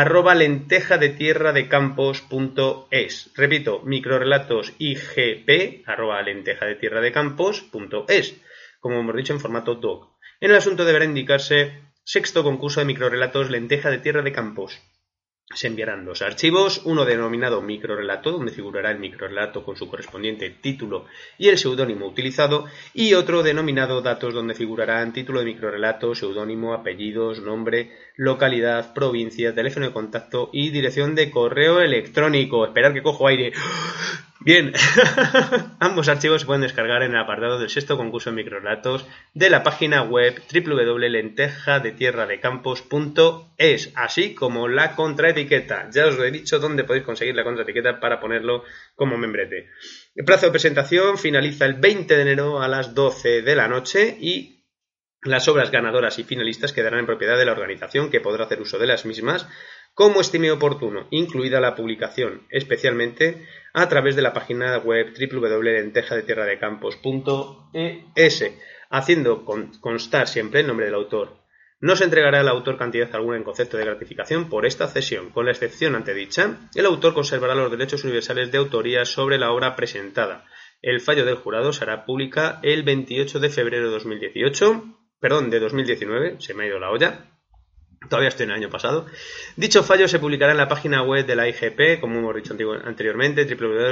@lentejadetierradecampos.es. Repito, microrelatos IGP, @lentejadetierradecampos.es. Como hemos dicho, en formato doc. En el asunto deberá indicarse sexto concurso de microrelatos Lenteja de Tierra de Campos. Se enviarán 2 archivos, uno denominado microrelato, donde figurará el microrelato con su correspondiente título y el seudónimo utilizado, y otro denominado datos, donde figurarán título de microrelato, seudónimo, apellidos, nombre, localidad, provincia, teléfono de contacto y dirección de correo electrónico. Esperad que cojo aire. Bien, ambos archivos se pueden descargar en el apartado del sexto concurso de microrelatos de la página web www.lentejadetierradecampos.es, así como la contraetiqueta. Ya os lo he dicho dónde podéis conseguir la contraetiqueta para ponerlo como membrete. El plazo de presentación finaliza el 20 de enero a las 12 de la noche y las obras ganadoras y finalistas quedarán en propiedad de la organización, que podrá hacer uso de las mismas como estime oportuno, incluida la publicación, especialmente a través de la página web www.lentejadetierradecampos.es, haciendo constar siempre el nombre del autor. No se entregará al autor cantidad alguna en concepto de gratificación por esta cesión. Con la excepción antedicha, el autor conservará los derechos universales de autoría sobre la obra presentada. El fallo del jurado se hará pública el 28 de febrero de 2019, se me ha ido la olla. Todavía estoy en el año pasado. Dicho fallo se publicará en la página web de la IGP, como hemos dicho anteriormente,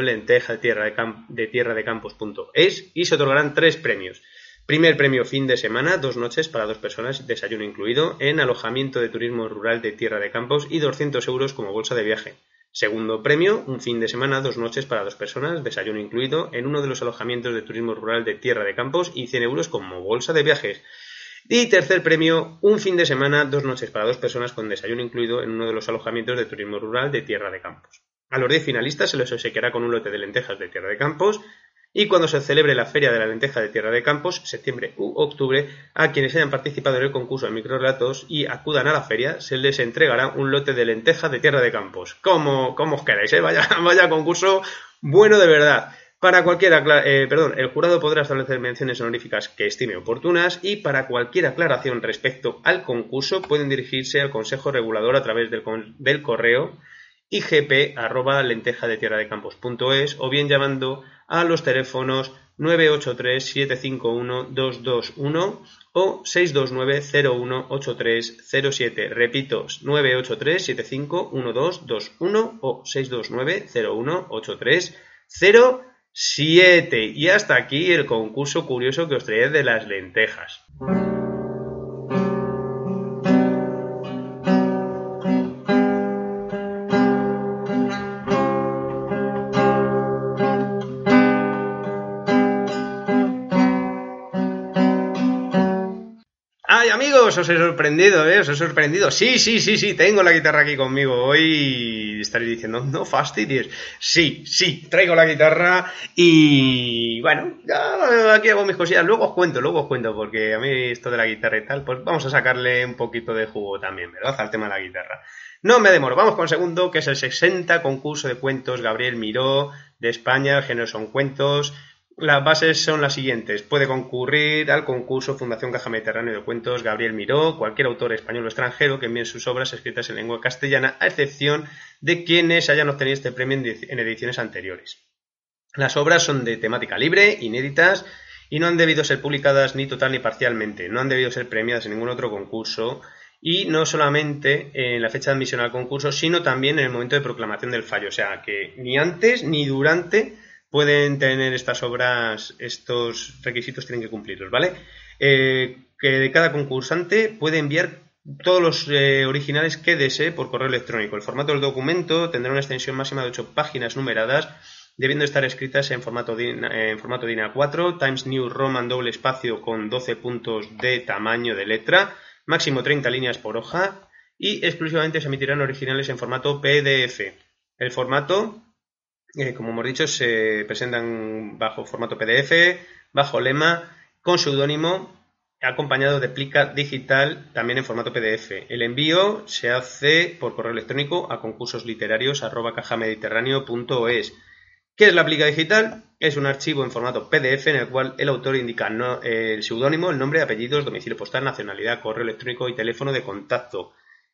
www.lentejadetierradecampos.es, y se otorgarán 3 premios. Primer premio, fin de semana, 2 noches para 2 personas, desayuno incluido, en alojamiento de turismo rural de Tierra de Campos y 200 euros como bolsa de viaje. Segundo premio, un fin de semana, 2 noches para 2 personas, desayuno incluido, en uno de los alojamientos de turismo rural de Tierra de Campos y 100 euros como bolsa de viajes. Y tercer premio, un fin de semana, 2 noches para 2 personas con desayuno incluido en uno de los alojamientos de turismo rural de Tierra de Campos. A los 10 finalistas se les obsequiará con un lote de lentejas de Tierra de Campos, y cuando se celebre la Feria de la Lenteja de Tierra de Campos, septiembre u octubre, a quienes hayan participado en el concurso de microrelatos y acudan a la feria, se les entregará un lote de lentejas de Tierra de Campos. Como os queráis, vaya concurso bueno de verdad. Para el jurado podrá establecer menciones honoríficas que estime oportunas, y para cualquier aclaración respecto al concurso pueden dirigirse al Consejo Regulador a través del correo igp@lentejadetierradecampos.es o bien llamando a los teléfonos 983-751-221 o 629-018307. Repito, 983-751221 o 629-018307. Y hasta aquí el concurso curioso que os traía de las lentejas. ¡Ay, amigos! Os he sorprendido, ¿eh? Os he sorprendido. Sí, tengo la guitarra aquí conmigo. Hoy estaréis diciendo, no fastidies. Sí, traigo la guitarra y bueno, ya aquí hago mis cosillas. Luego os cuento, porque a mí esto de la guitarra y tal, pues vamos a sacarle un poquito de jugo también, ¿verdad? Al tema de la guitarra. No me demoro, vamos con el segundo, que es el 60 concurso de cuentos Gabriel Miró de España. El género son cuentos. Las bases son las siguientes. Puede concurrir al concurso Fundación Caja Mediterráneo de Cuentos Gabriel Miró cualquier autor español o extranjero que envíe sus obras escritas en lengua castellana, a excepción de quienes hayan obtenido este premio en ediciones anteriores. Las obras son de temática libre, inéditas, y no han debido ser publicadas ni total ni parcialmente. No han debido ser premiadas en ningún otro concurso, y no solamente en la fecha de admisión al concurso, sino también en el momento de proclamación del fallo. O sea, que ni antes ni durante pueden tener estas obras, estos requisitos tienen que cumplirlos, ¿vale? Que cada concursante puede enviar todos los originales que desee por correo electrónico. El formato del documento tendrá una extensión máxima de 8 páginas numeradas, debiendo estar escritas en formato DIN A4, Times New Roman doble espacio con 12 puntos de tamaño de letra, máximo 30 líneas por hoja, y exclusivamente se emitirán originales en formato PDF. El formato, como hemos dicho, se presentan bajo formato PDF, bajo lema, con seudónimo, acompañado de plica digital, también en formato PDF. El envío se hace por correo electrónico a concursosliterarios@cajamediterráneo.es. ¿Qué es la plica digital? Es un archivo en formato PDF en el cual el autor indica el seudónimo, el nombre, apellidos, domicilio postal, nacionalidad, correo electrónico y teléfono de contacto.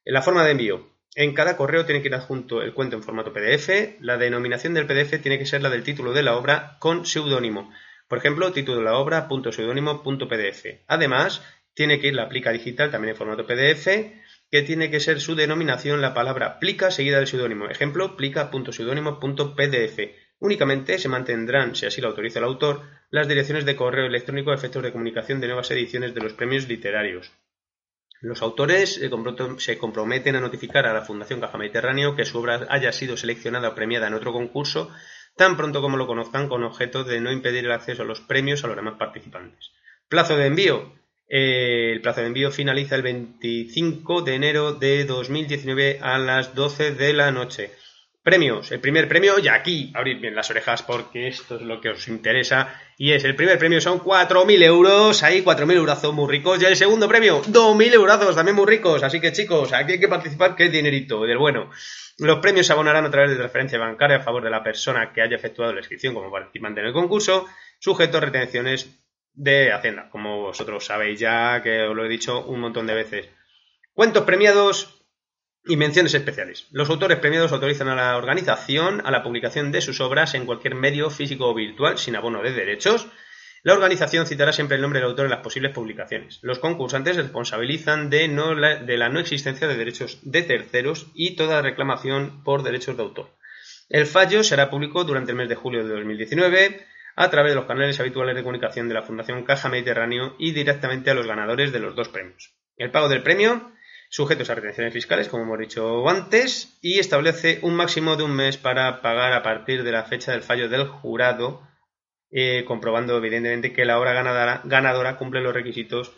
La forma de envío. En cada correo tiene que ir adjunto el cuento en formato PDF. La denominación del PDF tiene que ser la del título de la obra con seudónimo. Por ejemplo, título de la obra, .seudónimo.pdf. Además, tiene que ir la plica digital también en formato PDF, que tiene que ser su denominación la palabra plica seguida del seudónimo. Ejemplo, plica.seudónimo.pdf. Únicamente se mantendrán, si así lo autoriza el autor, las direcciones de correo electrónico a efectos de comunicación de nuevas ediciones de los premios literarios. Los autores se comprometen a notificar a la Fundación Caja Mediterráneo que su obra haya sido seleccionada o premiada en otro concurso tan pronto como lo conozcan, con objeto de no impedir el acceso a los premios a los demás participantes. Plazo de envío. El plazo de envío finaliza el 25 de enero de 2019 a las 12 de la noche. Premios. El primer premio, y aquí abrid bien las orejas porque esto es lo que os interesa, y es el primer premio son 4.000 euros, ahí 4.000 eurazos muy ricos, y el segundo premio 2.000 eurazos también muy ricos, así que chicos, aquí hay que participar, que es dinerito del bueno. Los premios se abonarán a través de transferencia bancaria a favor de la persona que haya efectuado la inscripción como participante en el concurso, sujeto a retenciones de Hacienda, como vosotros sabéis ya, que os lo he dicho un montón de veces. Cuentos premiados y menciones especiales. Los autores premiados autorizan a la organización a la publicación de sus obras en cualquier medio físico o virtual sin abono de derechos. La organización citará siempre el nombre del autor en las posibles publicaciones. Los concursantes se responsabilizan de la no existencia de derechos de terceros y toda reclamación por derechos de autor. El fallo será público durante el mes de julio de 2019 a través de los canales habituales de comunicación de la Fundación Caja Mediterráneo y directamente a los ganadores de los dos premios. El pago del premio, sujetos a retenciones fiscales, como hemos dicho antes, y establece un máximo de un mes para pagar a partir de la fecha del fallo del jurado, comprobando evidentemente que la obra ganadora cumple los requisitos.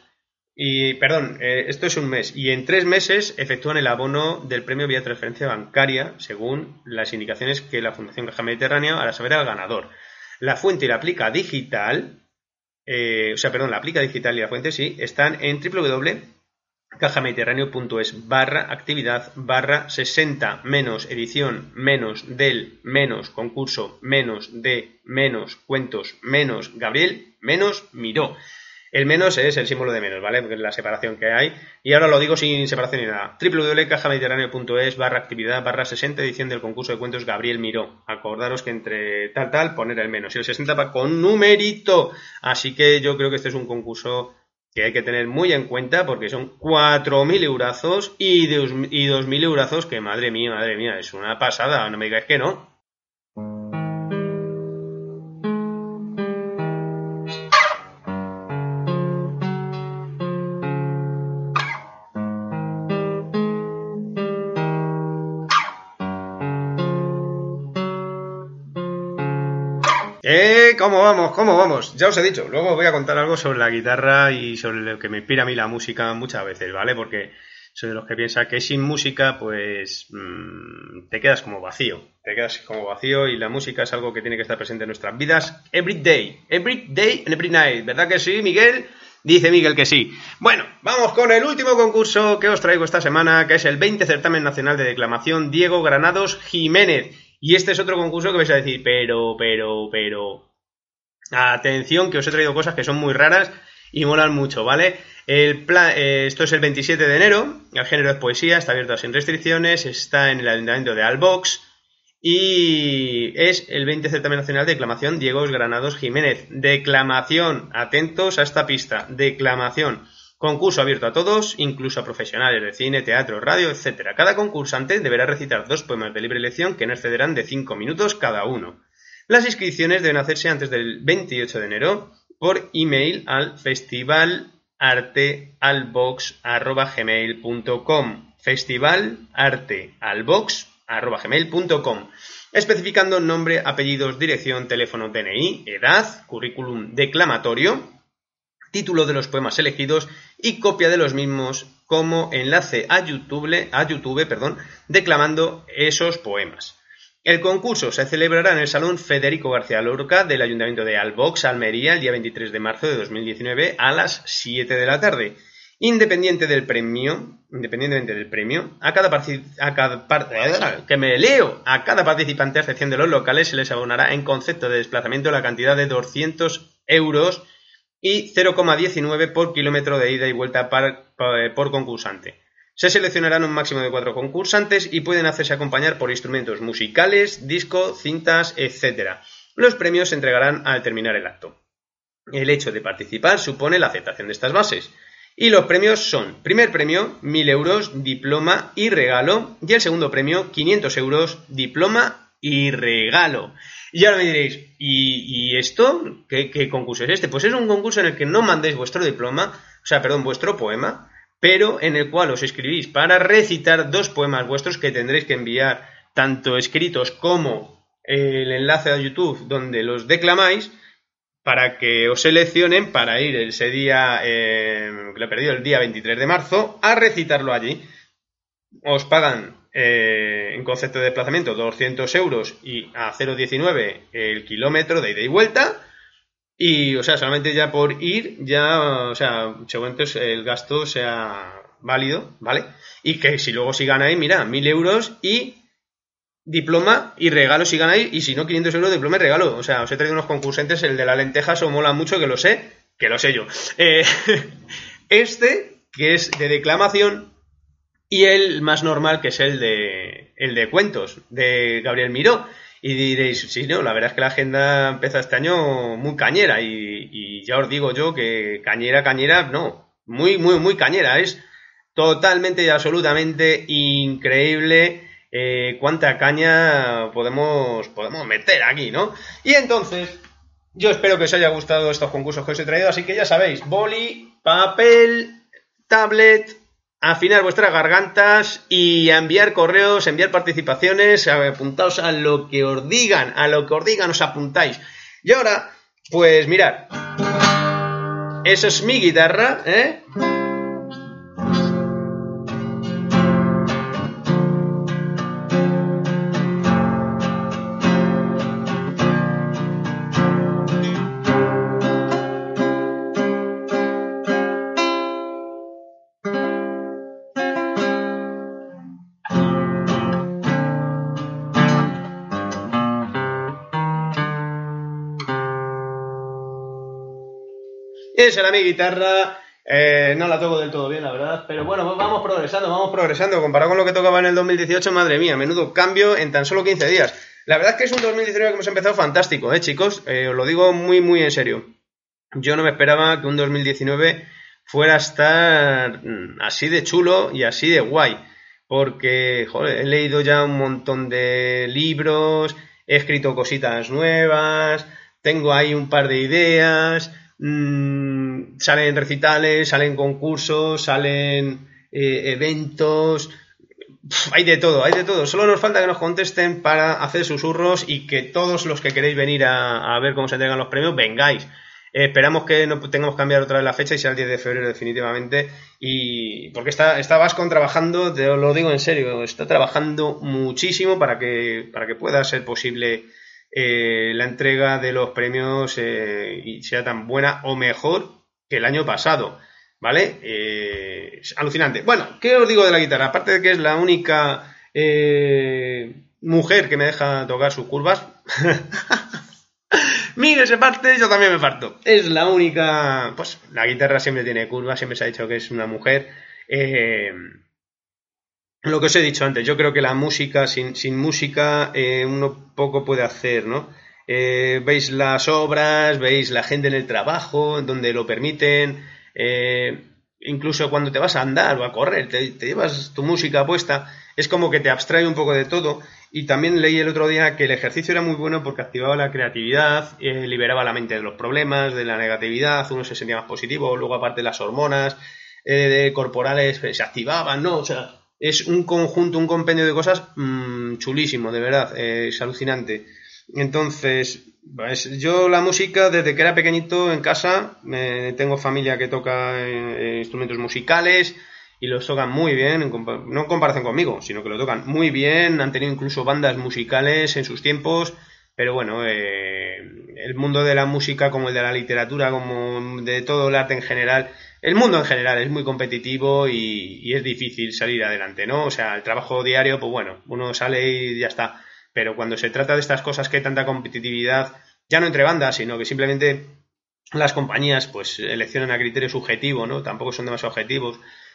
Esto es un mes, y en 3 meses efectúan el abono del premio vía transferencia bancaria, según las indicaciones que la Fundación Caja Mediterráneo hará saber al ganador. La fuente y la plica digital, la plica digital y la fuente sí, están en www.cajamediterráneo.es/actividad/60 edición del concurso de cuentos Gabriel Miró. El menos es el símbolo de menos, ¿vale? Porque es la separación que hay. Y ahora lo digo sin separación ni nada. www.cajamediterráneo.es/actividad/60 edición del concurso de cuentos Gabriel Miró. Acordaros que entre tal poner el menos. Y el 60 va con numerito. Así que yo creo que este es un concurso que hay que tener muy en cuenta porque son 4.000 eurazos y 2.000 eurazos que madre mía, es una pasada. No me digáis que no. ¿Cómo vamos? Ya os he dicho, luego os voy a contar algo sobre la guitarra y sobre lo que me inspira a mí la música muchas veces, ¿vale? Porque soy de los que piensa que sin música, pues, te quedas como vacío. Y la música es algo que tiene que estar presente en nuestras vidas every day and every night. ¿Verdad que sí, Miguel? Dice Miguel que sí. Bueno, vamos con el último concurso que os traigo esta semana, que es el 20 Certamen Nacional de Declamación Diego Granados Jiménez. Y este es otro concurso que vais a decir, pero... Atención, que os he traído cosas que son muy raras y molan mucho, ¿vale? Esto es el 27 de enero, el género es poesía, está abierto sin restricciones, está en el Ayuntamiento de Albox y es el 20 Certamen Nacional de Declamación Diego Granados Jiménez. Declamación, atentos a esta pista, declamación. Concurso abierto a todos, incluso a profesionales de cine, teatro, radio, etc. Cada concursante deberá recitar 2 poemas de libre elección que no excederán de 5 minutos cada uno. Las inscripciones deben hacerse antes del 28 de enero por email al festivalartealbox@gmail.com festivalartealbox@gmail.com especificando nombre, apellidos, dirección, teléfono, DNI, edad, currículum declamatorio, título de los poemas elegidos y copia de los mismos como enlace a YouTube, declamando esos poemas. El concurso se celebrará en el Salón Federico García Lorca del Ayuntamiento de Albox, Almería, el día 23 de marzo de 2019 a las 7 de la tarde. Independientemente del premio, a cada participante, a excepción de los locales, se les abonará en concepto de desplazamiento la cantidad de 200 euros y 0,19 por kilómetro de ida y vuelta por concursante. Se seleccionarán un máximo de 4 concursantes y pueden hacerse acompañar por instrumentos musicales, disco, cintas, etc. Los premios se entregarán al terminar el acto. El hecho de participar supone la aceptación de estas bases. Y los premios son: primer premio, 1.000 euros, diploma y regalo. Y el segundo premio, 500 euros, diploma y regalo. Y ahora me diréis, ¿y esto? ¿Qué concurso es este? Pues es un concurso en el que no mandéis vuestro vuestro poema, pero en el cual os escribís para recitar 2 poemas vuestros que tendréis que enviar tanto escritos como el enlace a YouTube donde los declamáis, para que os seleccionen para ir ese día, lo he perdido, el día 23 de marzo, a recitarlo allí. Os pagan en concepto de desplazamiento 200 euros y a 0,19 el kilómetro de ida y vuelta. Y, solamente ya por ir, seguramente el gasto sea válido, ¿vale? Y que si luego ganáis, mira, 1.000 euros y diploma y regalo si ganáis, y si no, 500 euros de diploma y regalo. Os he traído unos concursantes, el de las lentejas os mola mucho, que lo sé yo. Este, que es de declamación, y el más normal, que es el de cuentos, de Gabriel Miró. Y diréis, sí, no, la verdad es que la agenda empieza este año muy cañera, y ya os digo yo que cañera, no, muy, muy, muy cañera, es totalmente y absolutamente increíble cuánta caña podemos meter aquí, ¿no? Y entonces, yo espero que os haya gustado estos concursos que os he traído, así que ya sabéis, boli, papel, tablet, afinar vuestras gargantas y a enviar correos, enviar participaciones, apuntaos a lo que os digan, os apuntáis. Y ahora, pues mirad, eso es mi guitarra, ¿eh? Esa era mi guitarra, no la toco del todo bien, la verdad, pero bueno, vamos progresando, comparado con lo que tocaba en el 2018, madre mía, menudo cambio en tan solo 15 días. La verdad es que es un 2019 que hemos empezado fantástico, chicos, os lo digo muy, muy en serio. Yo no me esperaba que un 2019 fuera a estar así de chulo y así de guay, porque, joder, he leído ya un montón de libros, he escrito cositas nuevas, tengo ahí un par de ideas. Salen recitales, salen concursos, salen eventos, hay de todo, solo nos falta que nos contesten para hacer susurros y que todos los que queréis venir a ver cómo se entregan los premios vengáis. Esperamos que no tengamos que cambiar otra vez la fecha y sea el 10 de febrero definitivamente, y porque está Vascon trabajando, te lo digo en serio, está trabajando muchísimo para que pueda ser posible la entrega de los premios y sea tan buena o mejor que el año pasado, ¿vale? Es alucinante. Bueno, ¿qué os digo de la guitarra? Aparte de que es la única mujer que me deja tocar sus curvas. Mire, se parte, yo también me parto. Es la única... Pues la guitarra siempre tiene curvas, siempre se ha dicho que es una mujer. Lo que os he dicho antes, yo creo que la música, sin música, uno poco puede hacer, ¿no? Veis las obras, veis la gente en el trabajo, donde lo permiten, incluso cuando te vas a andar o a correr, te llevas tu música puesta, es como que te abstrae un poco de todo. Y también leí el otro día que el ejercicio era muy bueno porque activaba la creatividad, liberaba la mente de los problemas, de la negatividad, uno se sentía más positivo, luego aparte las hormonas corporales se activaban, ¿no? O sea, es un conjunto, un compendio de cosas chulísimo, de verdad, es alucinante. Entonces, pues, yo la música desde que era pequeñito en casa, tengo familia que toca instrumentos musicales y los tocan muy bien, no en comparación conmigo, sino que lo tocan muy bien, han tenido incluso bandas musicales en sus tiempos, pero bueno, el mundo de la música, como el de la literatura, como de todo el arte en general, el mundo en general es muy competitivo y es difícil salir adelante, ¿no? O sea, el trabajo diario, pues bueno, uno sale y ya está. Pero cuando se trata de estas cosas que hay tanta competitividad, ya no entre bandas, sino que simplemente las compañías pues seleccionan a criterio subjetivo, ¿no? Tampoco son demasiado objetivos.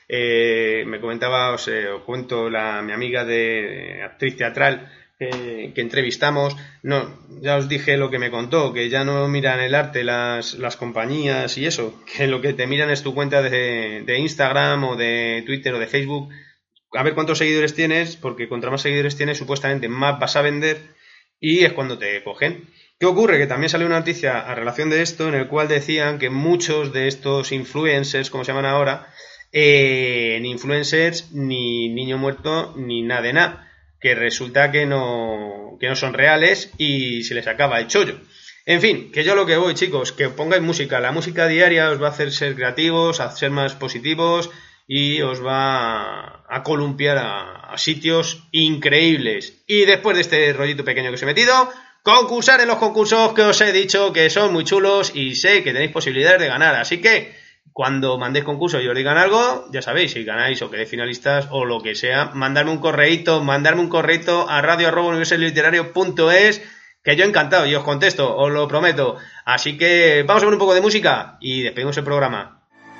Me comentaba, os cuento, mi amiga de actriz teatral que entrevistamos, no, ya os dije lo que me contó, que ya no miran el arte las compañías y eso, que lo que te miran es tu cuenta de Instagram o de Twitter o de Facebook, a ver cuántos seguidores tienes, porque contra más seguidores tienes, supuestamente más vas a vender y es cuando te cogen. ¿Qué ocurre? Que también salió una noticia a relación de esto en el cual decían que muchos de estos influencers, como se llaman ahora, ni influencers, ni niño muerto, ni nada de nada, que resulta que no son reales y se les acaba el chollo. En fin, que yo lo que voy, chicos, que pongáis música. La música diaria os va a hacer ser creativos, a ser más positivos y os va a columpiar a sitios increíbles. Y después de este rollito pequeño que os he metido, concursar en los concursos que os he dicho que son muy chulos y sé que tenéis posibilidades de ganar. Así que cuando mandéis concurso y os digan algo, ya sabéis, si ganáis o queréis finalistas o lo que sea, mandarme un correíto a radio@universoliterario.es, que yo encantado y os contesto, os lo prometo. Así que vamos a ver un poco de música y despedimos el programa.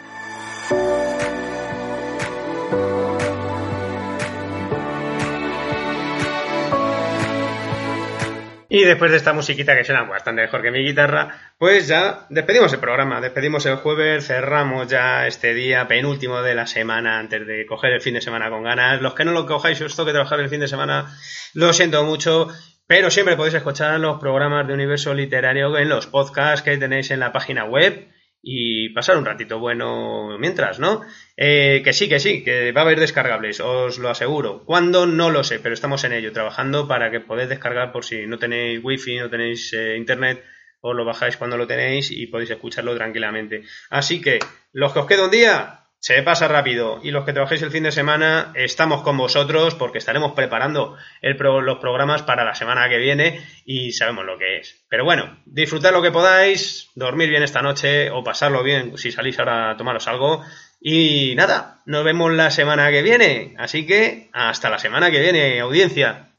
Y después de esta musiquita que suena bastante mejor que mi guitarra, pues ya despedimos el programa, despedimos el jueves, cerramos ya este día penúltimo de la semana antes de coger el fin de semana con ganas. Los que no lo cojáis, os toque trabajar el fin de semana, lo siento mucho, pero siempre podéis escuchar los programas de Universo Literario en los podcasts que tenéis en la página web y pasar un ratito bueno mientras, ¿no? Que sí, que va a haber descargables, os lo aseguro. ¿Cuándo? No lo sé, pero estamos en ello, trabajando para que podáis descargar por si no tenéis wifi, no tenéis internet, os lo bajáis cuando lo tenéis y podéis escucharlo tranquilamente. Así que, los que os queda un día, se pasa rápido, y los que trabajéis el fin de semana, estamos con vosotros porque estaremos preparando los programas para la semana que viene y sabemos lo que es. Pero bueno, disfrutad lo que podáis, dormir bien esta noche o pasarlo bien si salís ahora a tomaros algo. Y nada, nos vemos la semana que viene. Así que hasta la semana que viene, audiencia.